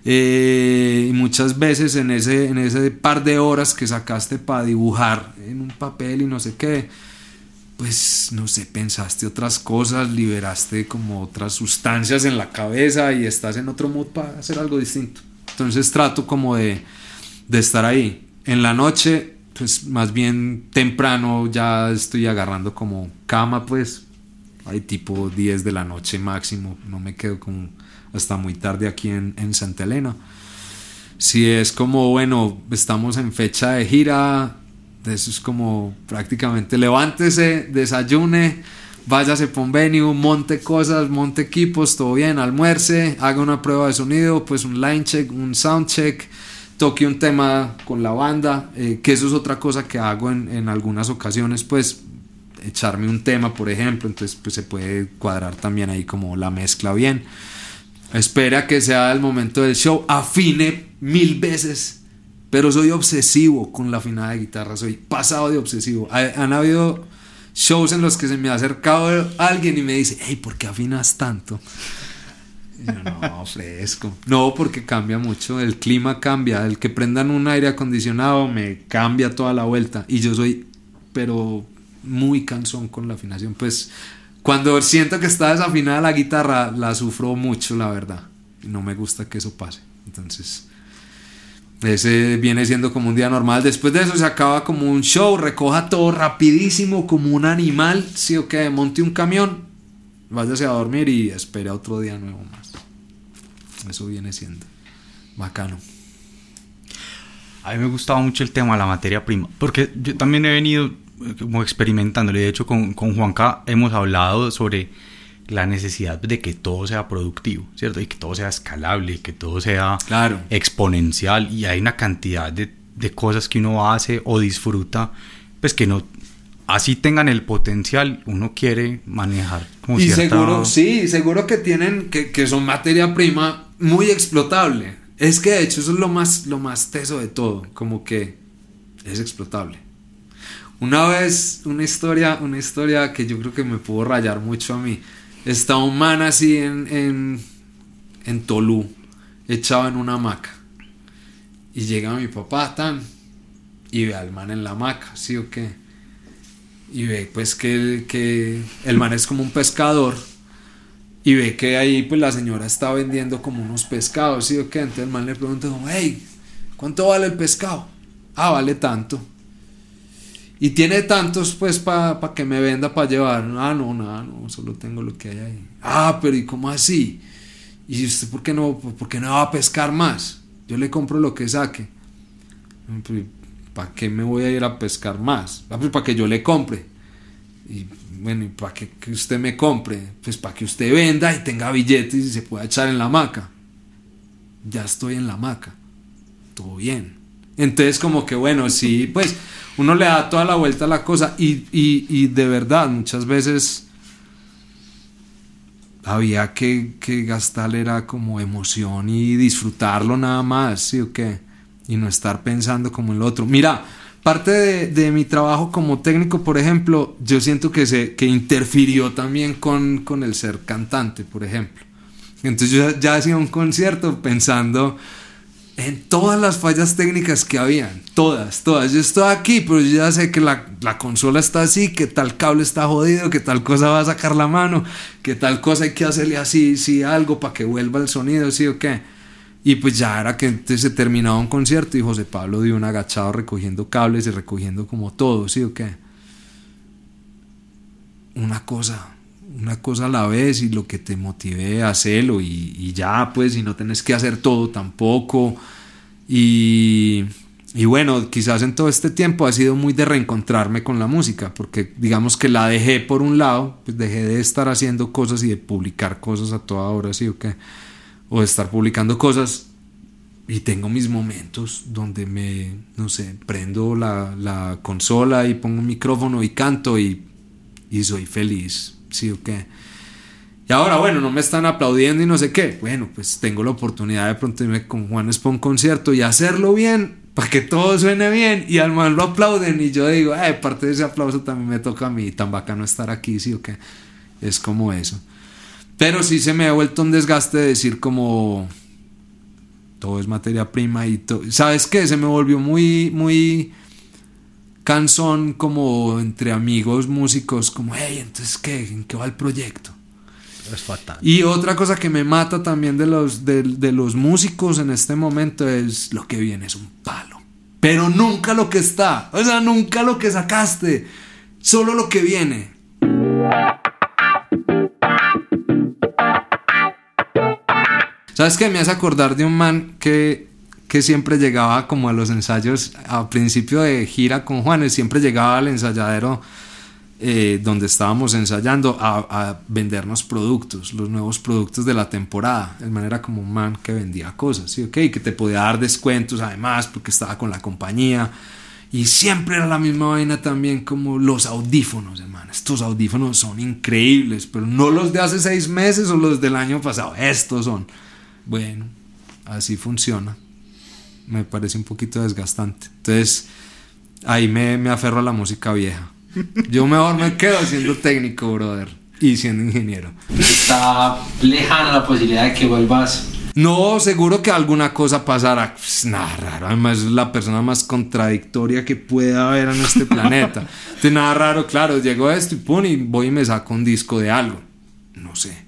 Y muchas veces en ese par de horas que sacaste para dibujar en un papel y no sé qué, pues no sé, pensaste otras cosas, liberaste como otras sustancias en la cabeza y estás en otro mood para hacer algo distinto. Entonces trato como de estar ahí. En la noche, pues más bien temprano ya estoy agarrando como cama, pues hay tipo 10 de la noche máximo, no me quedo como hasta muy tarde aquí en Santa Elena. Si es como, bueno, estamos en fecha de gira, eso es como prácticamente levántese, desayune, váyase por un venue, monte cosas, monte equipos, todo bien, almuerce, haga una prueba de sonido, pues un line check, un sound check, toque un tema con la banda, que eso es otra cosa que hago en algunas ocasiones, pues echarme un tema, por ejemplo, entonces pues se puede cuadrar también ahí como la mezcla bien. Espera que sea el momento del show, afine 1000 veces, pero soy obsesivo con la afinada de guitarra, soy pasado de obsesivo. Han habido shows en los que se me ha acercado alguien y me dice, hey, ¿por qué afinas tanto? Y yo, no, fresco. No, porque cambia mucho, el clima cambia, el que prendan un aire acondicionado me cambia toda la vuelta y yo soy, pero muy cansón con la afinación, pues cuando siento que está desafinada la guitarra la sufro mucho, la verdad, y no me gusta que eso pase. Entonces ese viene siendo como un día normal. Después de eso se acaba como un show, recoja todo rapidísimo como un animal, sí o qué, monte un camión, váyase a dormir y espere otro día nuevo más. Eso viene siendo bacano. A mí me gustaba mucho el tema de la materia prima, porque yo también he venido como experimentándolo. De hecho con Juanca hemos hablado sobre la necesidad de que todo sea productivo, ¿cierto? Y que todo sea escalable, que todo sea claro, exponencial, y hay una cantidad de cosas que uno hace o disfruta, pues que no, así tengan el potencial, uno quiere manejar como y cierta... seguro que tienen que son materia prima muy explotable. Es que de hecho eso es lo más teso de todo, como que es explotable. Una vez, una historia que yo creo que me pudo rayar mucho a mí. Está un man así en Tolú, echado en una hamaca, y llega mi papá y ve al man en la hamaca, ¿sí o qué? Y ve pues que el man es como un pescador, y ve que ahí pues la señora está vendiendo como unos pescados, ¿sí o qué? Entonces el man le pregunta como, hey, ¿cuánto vale el pescado? Ah, vale tanto. Y tiene tantos pues para que me venda para llevar. Ah, no, nada, no, solo tengo lo que hay ahí. Ah, pero ¿y cómo así? ¿Y usted por qué no va a pescar más? Yo le compro lo que saque. ¿Para qué me voy a ir a pescar más? Ah, pues para que yo le compre. Y bueno, ¿y para qué que usted me compre? Pues para que usted venda y tenga billetes y se pueda echar en la hamaca. Ya estoy en la hamaca. Todo bien. Entonces como que bueno, sí, pues uno le da toda la vuelta a la cosa y de verdad muchas veces había que gastar era como emoción y disfrutarlo nada más, ¿sí o qué? Y no estar pensando como en lo otro. Mira, parte de mi trabajo como técnico, por ejemplo, yo siento que interfirió también con el ser cantante, por ejemplo. Entonces yo ya hacía un concierto pensando en todas las fallas técnicas que habían, todas. Yo estoy aquí, pero yo ya sé que la consola está así, que tal cable está jodido, que tal cosa va a sacar la mano, que tal cosa hay que hacerle así, sí, algo para que vuelva el sonido, sí o qué. Y pues ya era que entonces se terminaba un concierto y José Pablo dio un agachado recogiendo cables y recogiendo como todo, sí o qué. Una cosa a la vez y lo que te motive a hacerlo y ya pues, y no tenés que hacer todo tampoco y bueno, quizás en todo este tiempo ha sido muy de reencontrarme con la música, porque digamos que la dejé por un lado, pues dejé de estar haciendo cosas y de publicar cosas a toda hora, sí o qué, o de estar publicando cosas, y tengo mis momentos donde no sé, prendo la consola y pongo un micrófono y canto y soy feliz, sí o qué. Y ahora, bueno, no me están aplaudiendo y no sé qué. Bueno, pues tengo la oportunidad de pronto irme con Juanes para un concierto y hacerlo bien, para que todo suene bien. Y al man lo aplauden y yo digo, parte de ese aplauso también me toca a mí. Tan bacano estar aquí, sí o qué. Es como eso. Pero sí se me ha vuelto un desgaste de decir como todo es materia prima y todo. ¿Sabes qué? Se me volvió muy cansón como entre amigos músicos, como entonces ¿qué? ¿En qué va el proyecto? Es fatal. Y otra cosa que me mata también de los músicos en este momento es lo que viene es un palo, pero nunca lo que está, o sea, nunca lo que sacaste, solo lo que viene. ¿Sabes qué? Me hace acordar de un man que siempre llegaba como a los ensayos a principio de gira con Juanes, siempre llegaba al ensayadero donde estábamos ensayando a vendernos productos, los nuevos productos de la temporada. De manera como un man que vendía cosas, ¿sí? Okay, que te podía dar descuentos además porque estaba con la compañía. Y siempre era la misma vaina también, como los audífonos, hermano. Estos audífonos son increíbles, pero no los de hace 6 meses o los del año pasado. Estos son. Bueno, así funciona. Me parece un poquito desgastante. Entonces ahí me aferro a la música vieja. Yo mejor me quedo siendo técnico, brother, y siendo ingeniero. ¿Está lejana la posibilidad de que vuelvas? No, seguro que alguna cosa pasará. Pues nada raro, además es la persona más contradictoria que pueda haber en este planeta. Entonces nada raro, claro, llego a esto y pum, y voy y me saco un disco de algo. No sé.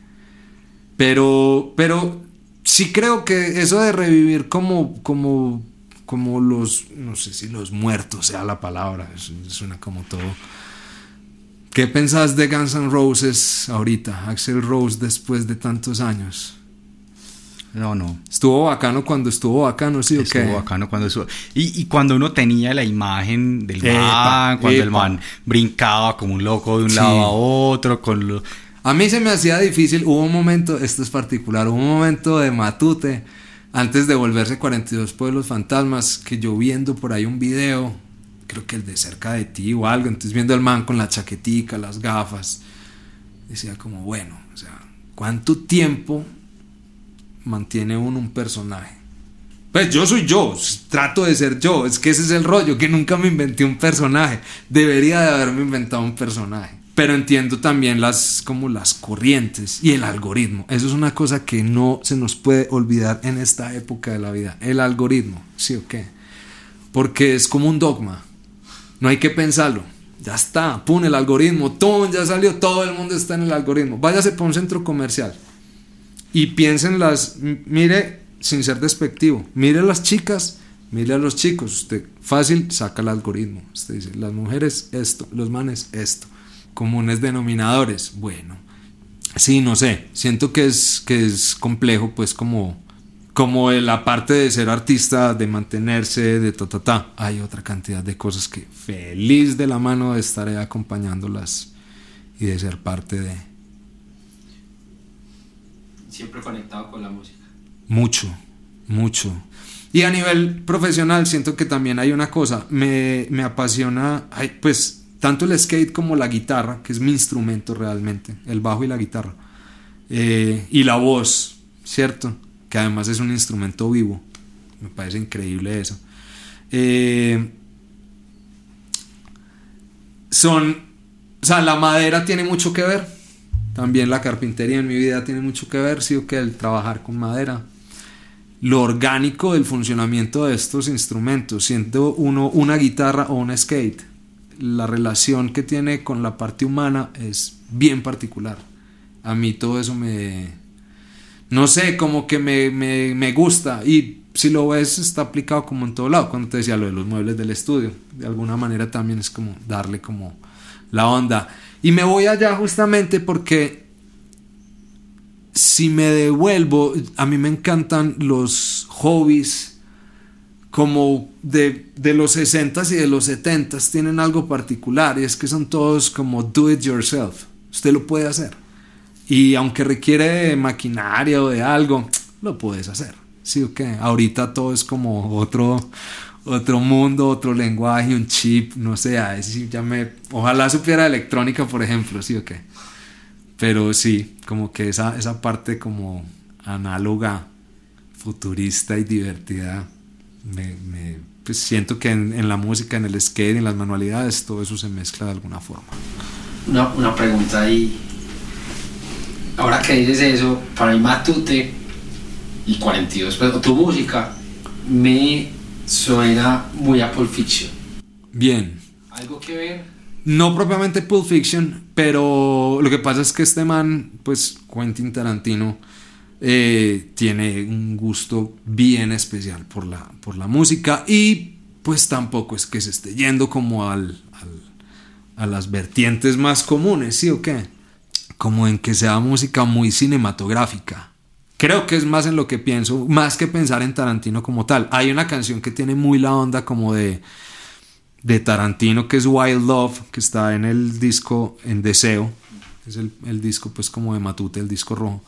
Pero sí creo que eso de revivir como los, no sé si los muertos sea la palabra, suena como todo. ¿Qué pensás de Guns N' Roses ahorita? Axl Rose después de tantos años. No. Estuvo bacano cuando estuvo bacano, ¿sí o qué? Estuvo bacano cuando estuvo. Y cuando uno tenía la imagen del man, cuando el man brincaba como un loco de un lado a otro, A mí se me hacía difícil, hubo un momento, esto es particular, hubo un momento de Matute, antes de volverse 42 Pueblos Fantasmas, que yo viendo por ahí un video, creo que el de Cerca de Ti o algo, entonces viendo al man con la chaquetica, las gafas, decía como, bueno, o sea, ¿cuánto tiempo mantiene uno un personaje? Pues yo soy yo, trato de ser yo, es que ese es el rollo, que nunca me inventé un personaje, debería de haberme inventado un personaje. Pero entiendo también las corrientes y el algoritmo. Eso es una cosa que no se nos puede olvidar en esta época de la vida. El algoritmo, ¿sí o qué? Porque es como un dogma. No hay que pensarlo. Ya está, pum, el algoritmo, ya salió, todo el mundo está en el algoritmo. Váyase para un centro comercial y piensen mire, sin ser despectivo, mire a las chicas, mire a los chicos. Usted fácil saca el algoritmo. Usted dice, las mujeres esto, los manes esto. Comunes denominadores, bueno, sí, no sé, siento que es complejo, pues como la parte de ser artista, de mantenerse, de hay otra cantidad de cosas que feliz de la mano de estar acompañándolas y de ser parte de. Siempre conectado con la música. Mucho. Y a nivel profesional siento que también hay una cosa, me apasiona, pues tanto el skate como la guitarra, que es mi instrumento realmente, el bajo y la guitarra, y la voz, ¿cierto? Que además es un instrumento vivo, me parece increíble eso. O sea, la madera tiene mucho que ver, también la carpintería en mi vida tiene mucho que ver, sí o que el trabajar con madera. Lo orgánico del funcionamiento de estos instrumentos, siendo uno una guitarra o un skate, la relación que tiene con la parte humana es bien particular. A mí todo eso no sé, como que me gusta, y si lo ves está aplicado como en todo lado. Cuando te decía lo de los muebles del estudio, de alguna manera también es como darle como la onda. Y me voy allá justamente porque si me devuelvo, a mí me encantan los hobbies como de los 60s y de los 70s, tienen algo particular, y es que son todos como do it yourself, usted lo puede hacer, y aunque requiere de maquinaria o de algo, lo puedes hacer, ¿sí o qué? Ahorita todo es como otro mundo, otro lenguaje, un chip, no sé, ojalá supiera electrónica, por ejemplo, ¿sí o qué? Pero sí, como que esa parte como análoga, futurista y divertida, pues siento que en la música, en el skate, en las manualidades, todo eso se mezcla de alguna forma. Una pregunta ahí. Ahora que dices eso, para mí Matute y 42, pero tu música me suena muy a Pulp Fiction. Bien. ¿Algo que ver? No propiamente Pulp Fiction, pero lo que pasa es que este man, pues Quentin Tarantino, tiene un gusto bien especial por la música, y pues tampoco es que se esté yendo como a las vertientes más comunes, ¿sí o qué? Como en que sea música muy cinematográfica. Creo que es más en lo que pienso, más que pensar en Tarantino como tal. Hay una canción que tiene muy la onda como de Tarantino, que es Wild Love, que está en el disco En Deseo, es el disco pues como de Matute, el disco rojo,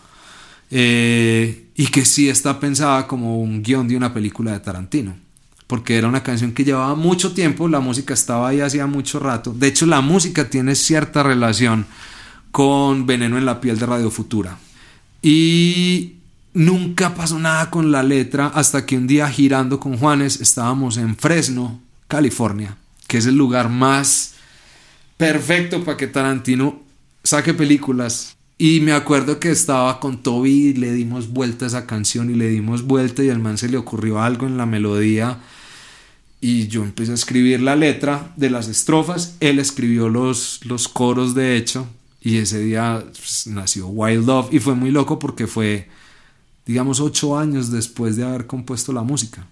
y que sí está pensada como un guión de una película de Tarantino, porque era una canción que llevaba mucho tiempo, la música estaba ahí hacía mucho rato. De hecho, la música tiene cierta relación con Veneno en la piel de Radio Futura, y nunca pasó nada con la letra hasta que un día, girando con Juanes, estábamos en Fresno, California, que es el lugar más perfecto para que Tarantino saque películas. Y me acuerdo que estaba con Toby y le dimos vuelta a esa canción y le dimos vuelta, y al man se le ocurrió algo en la melodía y yo empecé a escribir la letra de las estrofas, él escribió los coros de hecho, y ese día pues, nació Wild Love, y fue muy loco porque fue, digamos, 8 años después de haber compuesto la música.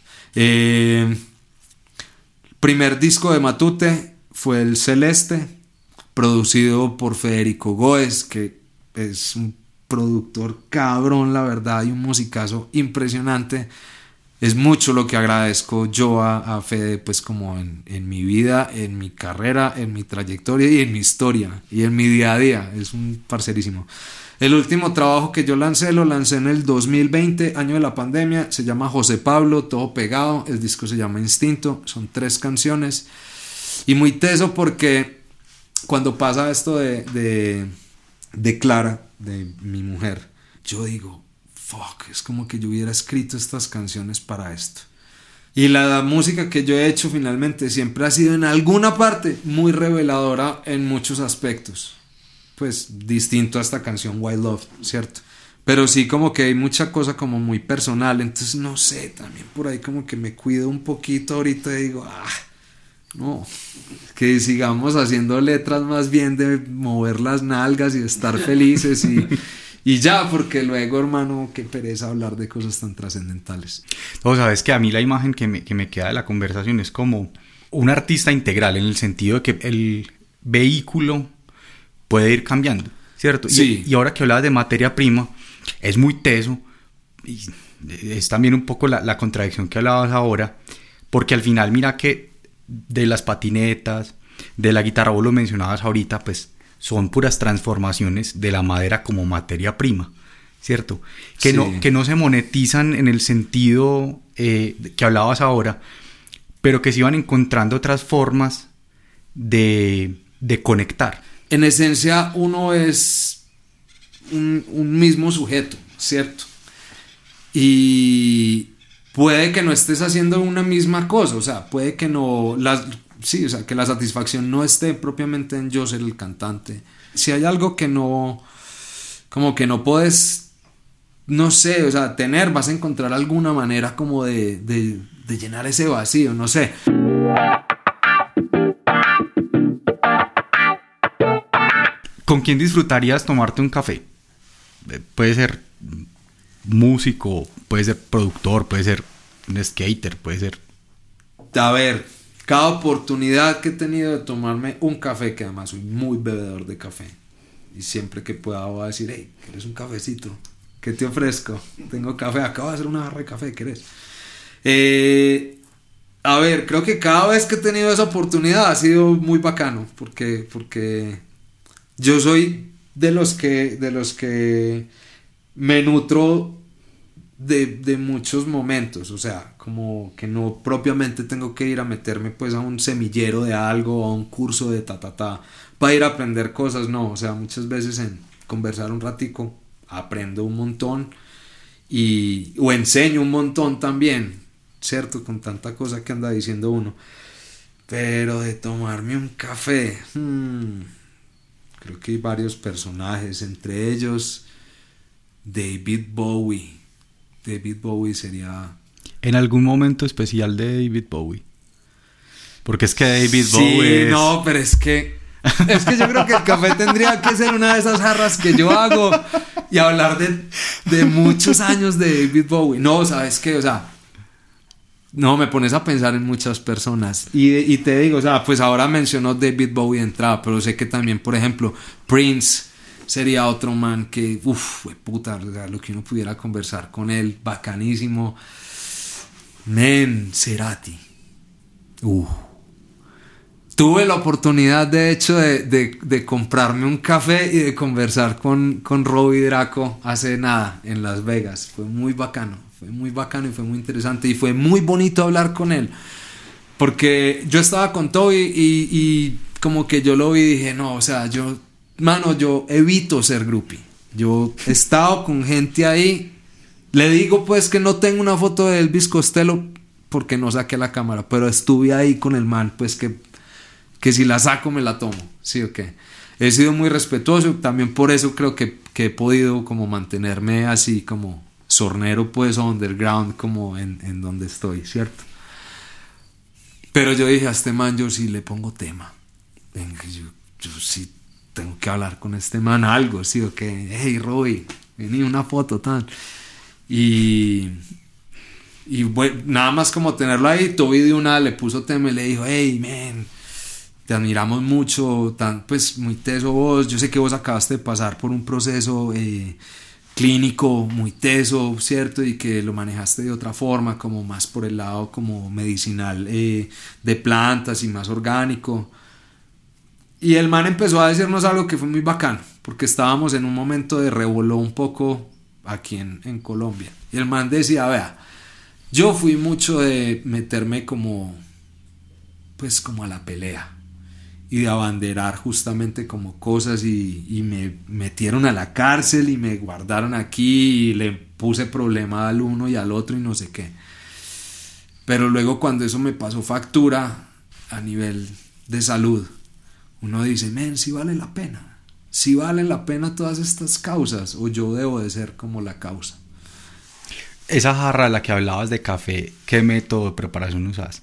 Primer disco de Matute fue El Celeste, producido por Federico Góez, que es un productor cabrón, la verdad, y un musicazo impresionante. Es mucho lo que agradezco yo a Fede, pues como en mi vida, en mi carrera, en mi trayectoria y en mi historia y en mi día a día. Es un parcerísimo. El último trabajo que yo lo lancé en el 2020, año de la pandemia. Se llama José Pablo, todo pegado. El disco se llama Instinto, son 3 canciones. Y muy teso porque cuando pasa esto de Clara, de mi mujer, yo digo, fuck, es como que yo hubiera escrito estas canciones para esto. Y la música que yo he hecho finalmente siempre ha sido en alguna parte muy reveladora en muchos aspectos. Pues distinto a esta canción Wild Love, ¿cierto? Pero sí como que hay mucha cosa como muy personal, entonces no sé, también por ahí como que me cuido un poquito ahorita y digo, no, que sigamos haciendo letras más bien de mover las nalgas y de estar felices y ya, porque luego, hermano, qué pereza hablar de cosas tan trascendentales. No, sabes que a mí la imagen que me queda de la conversación es como un artista integral, en el sentido de que el vehículo puede ir cambiando, ¿cierto? Sí. Y ahora que hablabas de materia prima, es muy teso, y es también un poco la contradicción que hablabas ahora, porque al final mira que de las patinetas, de la guitarra, vos lo mencionabas ahorita, pues son puras transformaciones de la madera como materia prima. ¿cierto? Sí. Que no se monetizan en el sentido que hablabas ahora, pero que se iban encontrando otras formas de conectar. En esencia, uno es un mismo sujeto, ¿cierto? Y puede que no estés haciendo una misma cosa, o sea, puede que no... Sí, o sea, que la satisfacción no esté propiamente en yo ser el cantante. Si hay algo que no... Como que no puedes... No sé, o sea, vas a encontrar alguna manera como de llenar ese vacío, no sé. ¿Con quién disfrutarías tomarte un café? Puede ser músico, puede ser productor, puede ser un skater, puede ser... A ver, cada oportunidad que he tenido de tomarme un café, que además soy muy bebedor de café, y siempre que pueda voy a decir, hey, ¿quieres un cafecito? ¿Qué te ofrezco? Tengo café, acabo de hacer una jarra de café, ¿querés? A ver, creo que cada vez que he tenido esa oportunidad ha sido muy bacano, porque yo soy de los que me nutro de muchos momentos, o sea, como que no propiamente tengo que ir a meterme pues a un semillero de algo, a un curso de para ir a aprender cosas, no, o sea, muchas veces en conversar un ratico aprendo un montón o enseño un montón también, cierto, con tanta cosa que anda diciendo uno, pero de tomarme un café, creo que hay varios personajes, entre ellos David Bowie sería... ¿En algún momento especial de David Bowie? Porque es que David Bowie es... no, pero es que yo creo que el café tendría que ser una de esas jarras que yo hago y hablar de muchos años de David Bowie. No, ¿sabes qué? O sea, no, me pones a pensar en muchas personas y te digo, o sea, pues ahora mencionó David Bowie de entrada, pero sé que también, por ejemplo, Prince sería otro man que, puta, o sea, lo que uno pudiera conversar con él, bacanísimo. Cerati. Tuve la oportunidad, de hecho, de comprarme un café y de conversar con Robbie Draco hace nada en Las Vegas. Fue muy bacano y fue muy interesante y fue muy bonito hablar con él. Porque yo estaba con Toby y como que yo lo vi y dije, no, o sea, yo evito ser groupie. Yo he estado con gente ahí. Le digo pues que no tengo una foto de Elvis Costello porque no saqué la cámara, pero estuve ahí con el man, pues que si la saco me la tomo, sí o qué. He sido muy respetuoso, también por eso creo que he podido como mantenerme así como sornero pues underground como en donde estoy, ¿cierto? Pero yo dije a este man, yo sí le pongo tema. Venga, yo sí tengo que hablar con este man algo, sí o qué. Hey Roy, vení una foto tal. Y bueno, nada más como tenerlo ahí, Toby de una le puso tema y le dijo, hey man, te admiramos mucho, pues muy teso vos, yo sé que vos acabaste de pasar por un proceso clínico muy teso, ¿cierto? Y que lo manejaste de otra forma, como más por el lado como medicinal de plantas y más orgánico. Y el man empezó a decirnos algo que fue muy bacano, porque estábamos en un momento de revoló un poco aquí en Colombia. Y el man decía, vea, yo fui mucho de meterme como a la pelea y de abanderar justamente como cosas y me metieron a la cárcel y me guardaron aquí y le puse problema al uno y al otro y no sé qué. Pero luego cuando eso me pasó factura a nivel de salud, uno dice, sí vale la pena, sí valen la pena todas estas causas, o yo debo de ser como la causa. Esa jarra de la que hablabas de café, ¿qué método de preparación usas?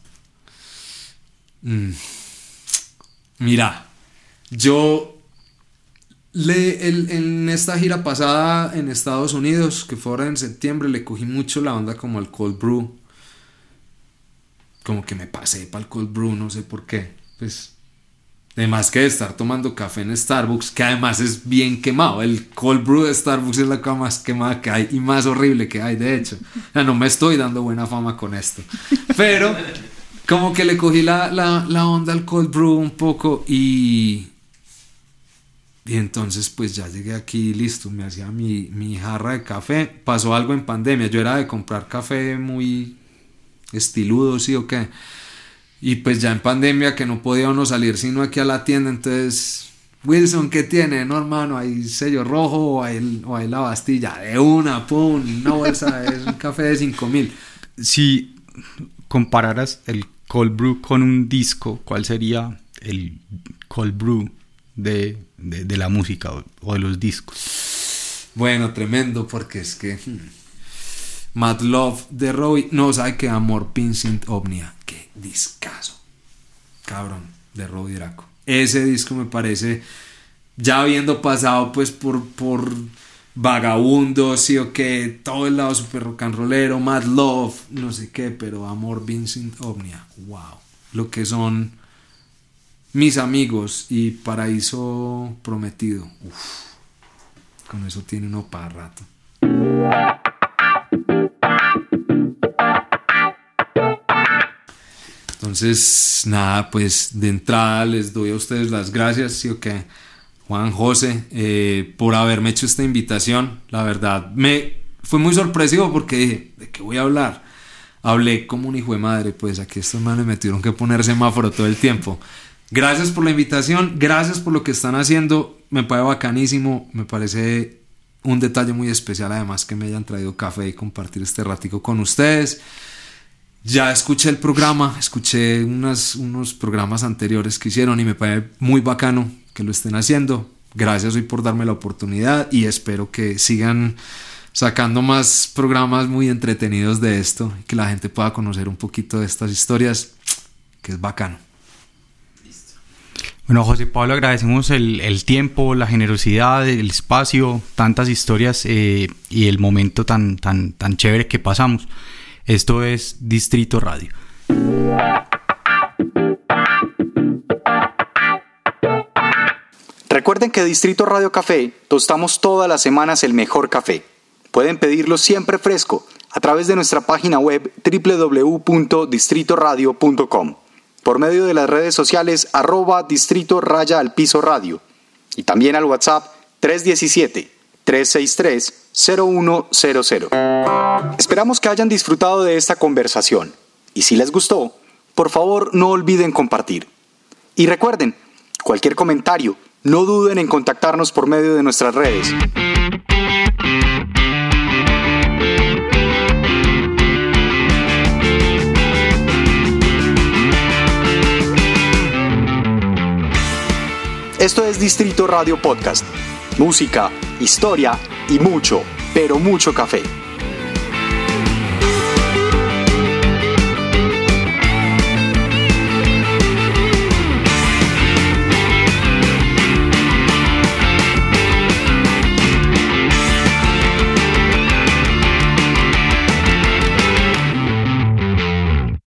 Mira, yo en esta gira pasada en Estados Unidos, que fue ahora en septiembre, le cogí mucho la onda como al cold brew. Como que me pasé para el cold brew, no sé por qué. Pues, además que de estar tomando café en Starbucks, que además es bien quemado. El cold brew de Starbucks es la cosa más quemada que hay y más horrible que hay, de hecho. O sea, no me estoy dando buena fama con esto. Pero como que le cogí la onda al cold brew un poco y Y entonces pues ya llegué aquí, listo, me hacía mi jarra de café. Pasó algo en pandemia, yo era de comprar café muy estiludo, sí o qué. Y pues ya en pandemia que no podía uno salir sino aquí a la tienda, entonces... Wilson, ¿qué tiene? No, hermano, hay sello rojo o hay la Bastilla. De una, pum, una bolsa, es un café de 5,000. Si compararas el cold brew con un disco, ¿cuál sería el cold brew de la música o de los discos? Bueno, tremendo, porque es que Mad Love de Robbie, no, sabe que Amor Vincent Omnia, qué discazo, cabrón, de Robbie Draco. Ese disco me parece, ya habiendo pasado pues por Vagabundo, sí o qué, todo el lado super rock and rollero, Mad Love, no sé qué, pero Amor Vincent Omnia, wow, lo que son Mis Amigos y Paraíso Prometido, uff, con eso tiene uno para rato. Entonces, nada, pues de entrada les doy a ustedes las gracias, ¿sí o qué? Juan José, por haberme hecho esta invitación. La verdad, fue muy sorpresivo porque dije, ¿de qué voy a hablar? Hablé como un hijo de madre, pues aquí estos manes me tuvieron que poner semáforo todo el tiempo. Gracias por la invitación, gracias por lo que están haciendo, me parece bacanísimo, me parece un detalle muy especial además que me hayan traído café y compartir este ratico con ustedes. Ya escuché el programa, escuché unos programas anteriores que hicieron y me parece muy bacano que lo estén haciendo. Gracias hoy por darme la oportunidad y espero que sigan sacando más programas muy entretenidos de esto y que la gente pueda conocer un poquito de estas historias, que es bacano. Bueno, José Pablo, agradecemos el tiempo, la generosidad, el espacio, tantas historias y el momento tan chévere que pasamos. Esto es Distrito Radio. Recuerden que Distrito Radio Café tostamos todas las semanas el mejor café. Pueden pedirlo siempre fresco a través de nuestra página web www.distritoradio.com, por medio de las redes sociales @distrito_radio y también al WhatsApp 317-363-0100. Esperamos que hayan disfrutado de esta conversación y si les gustó, por favor no olviden compartir. Y recuerden, cualquier comentario, no duden en contactarnos por medio de nuestras redes. Esto es Distrito Radio Podcast. Música, historia y mucho, pero mucho café.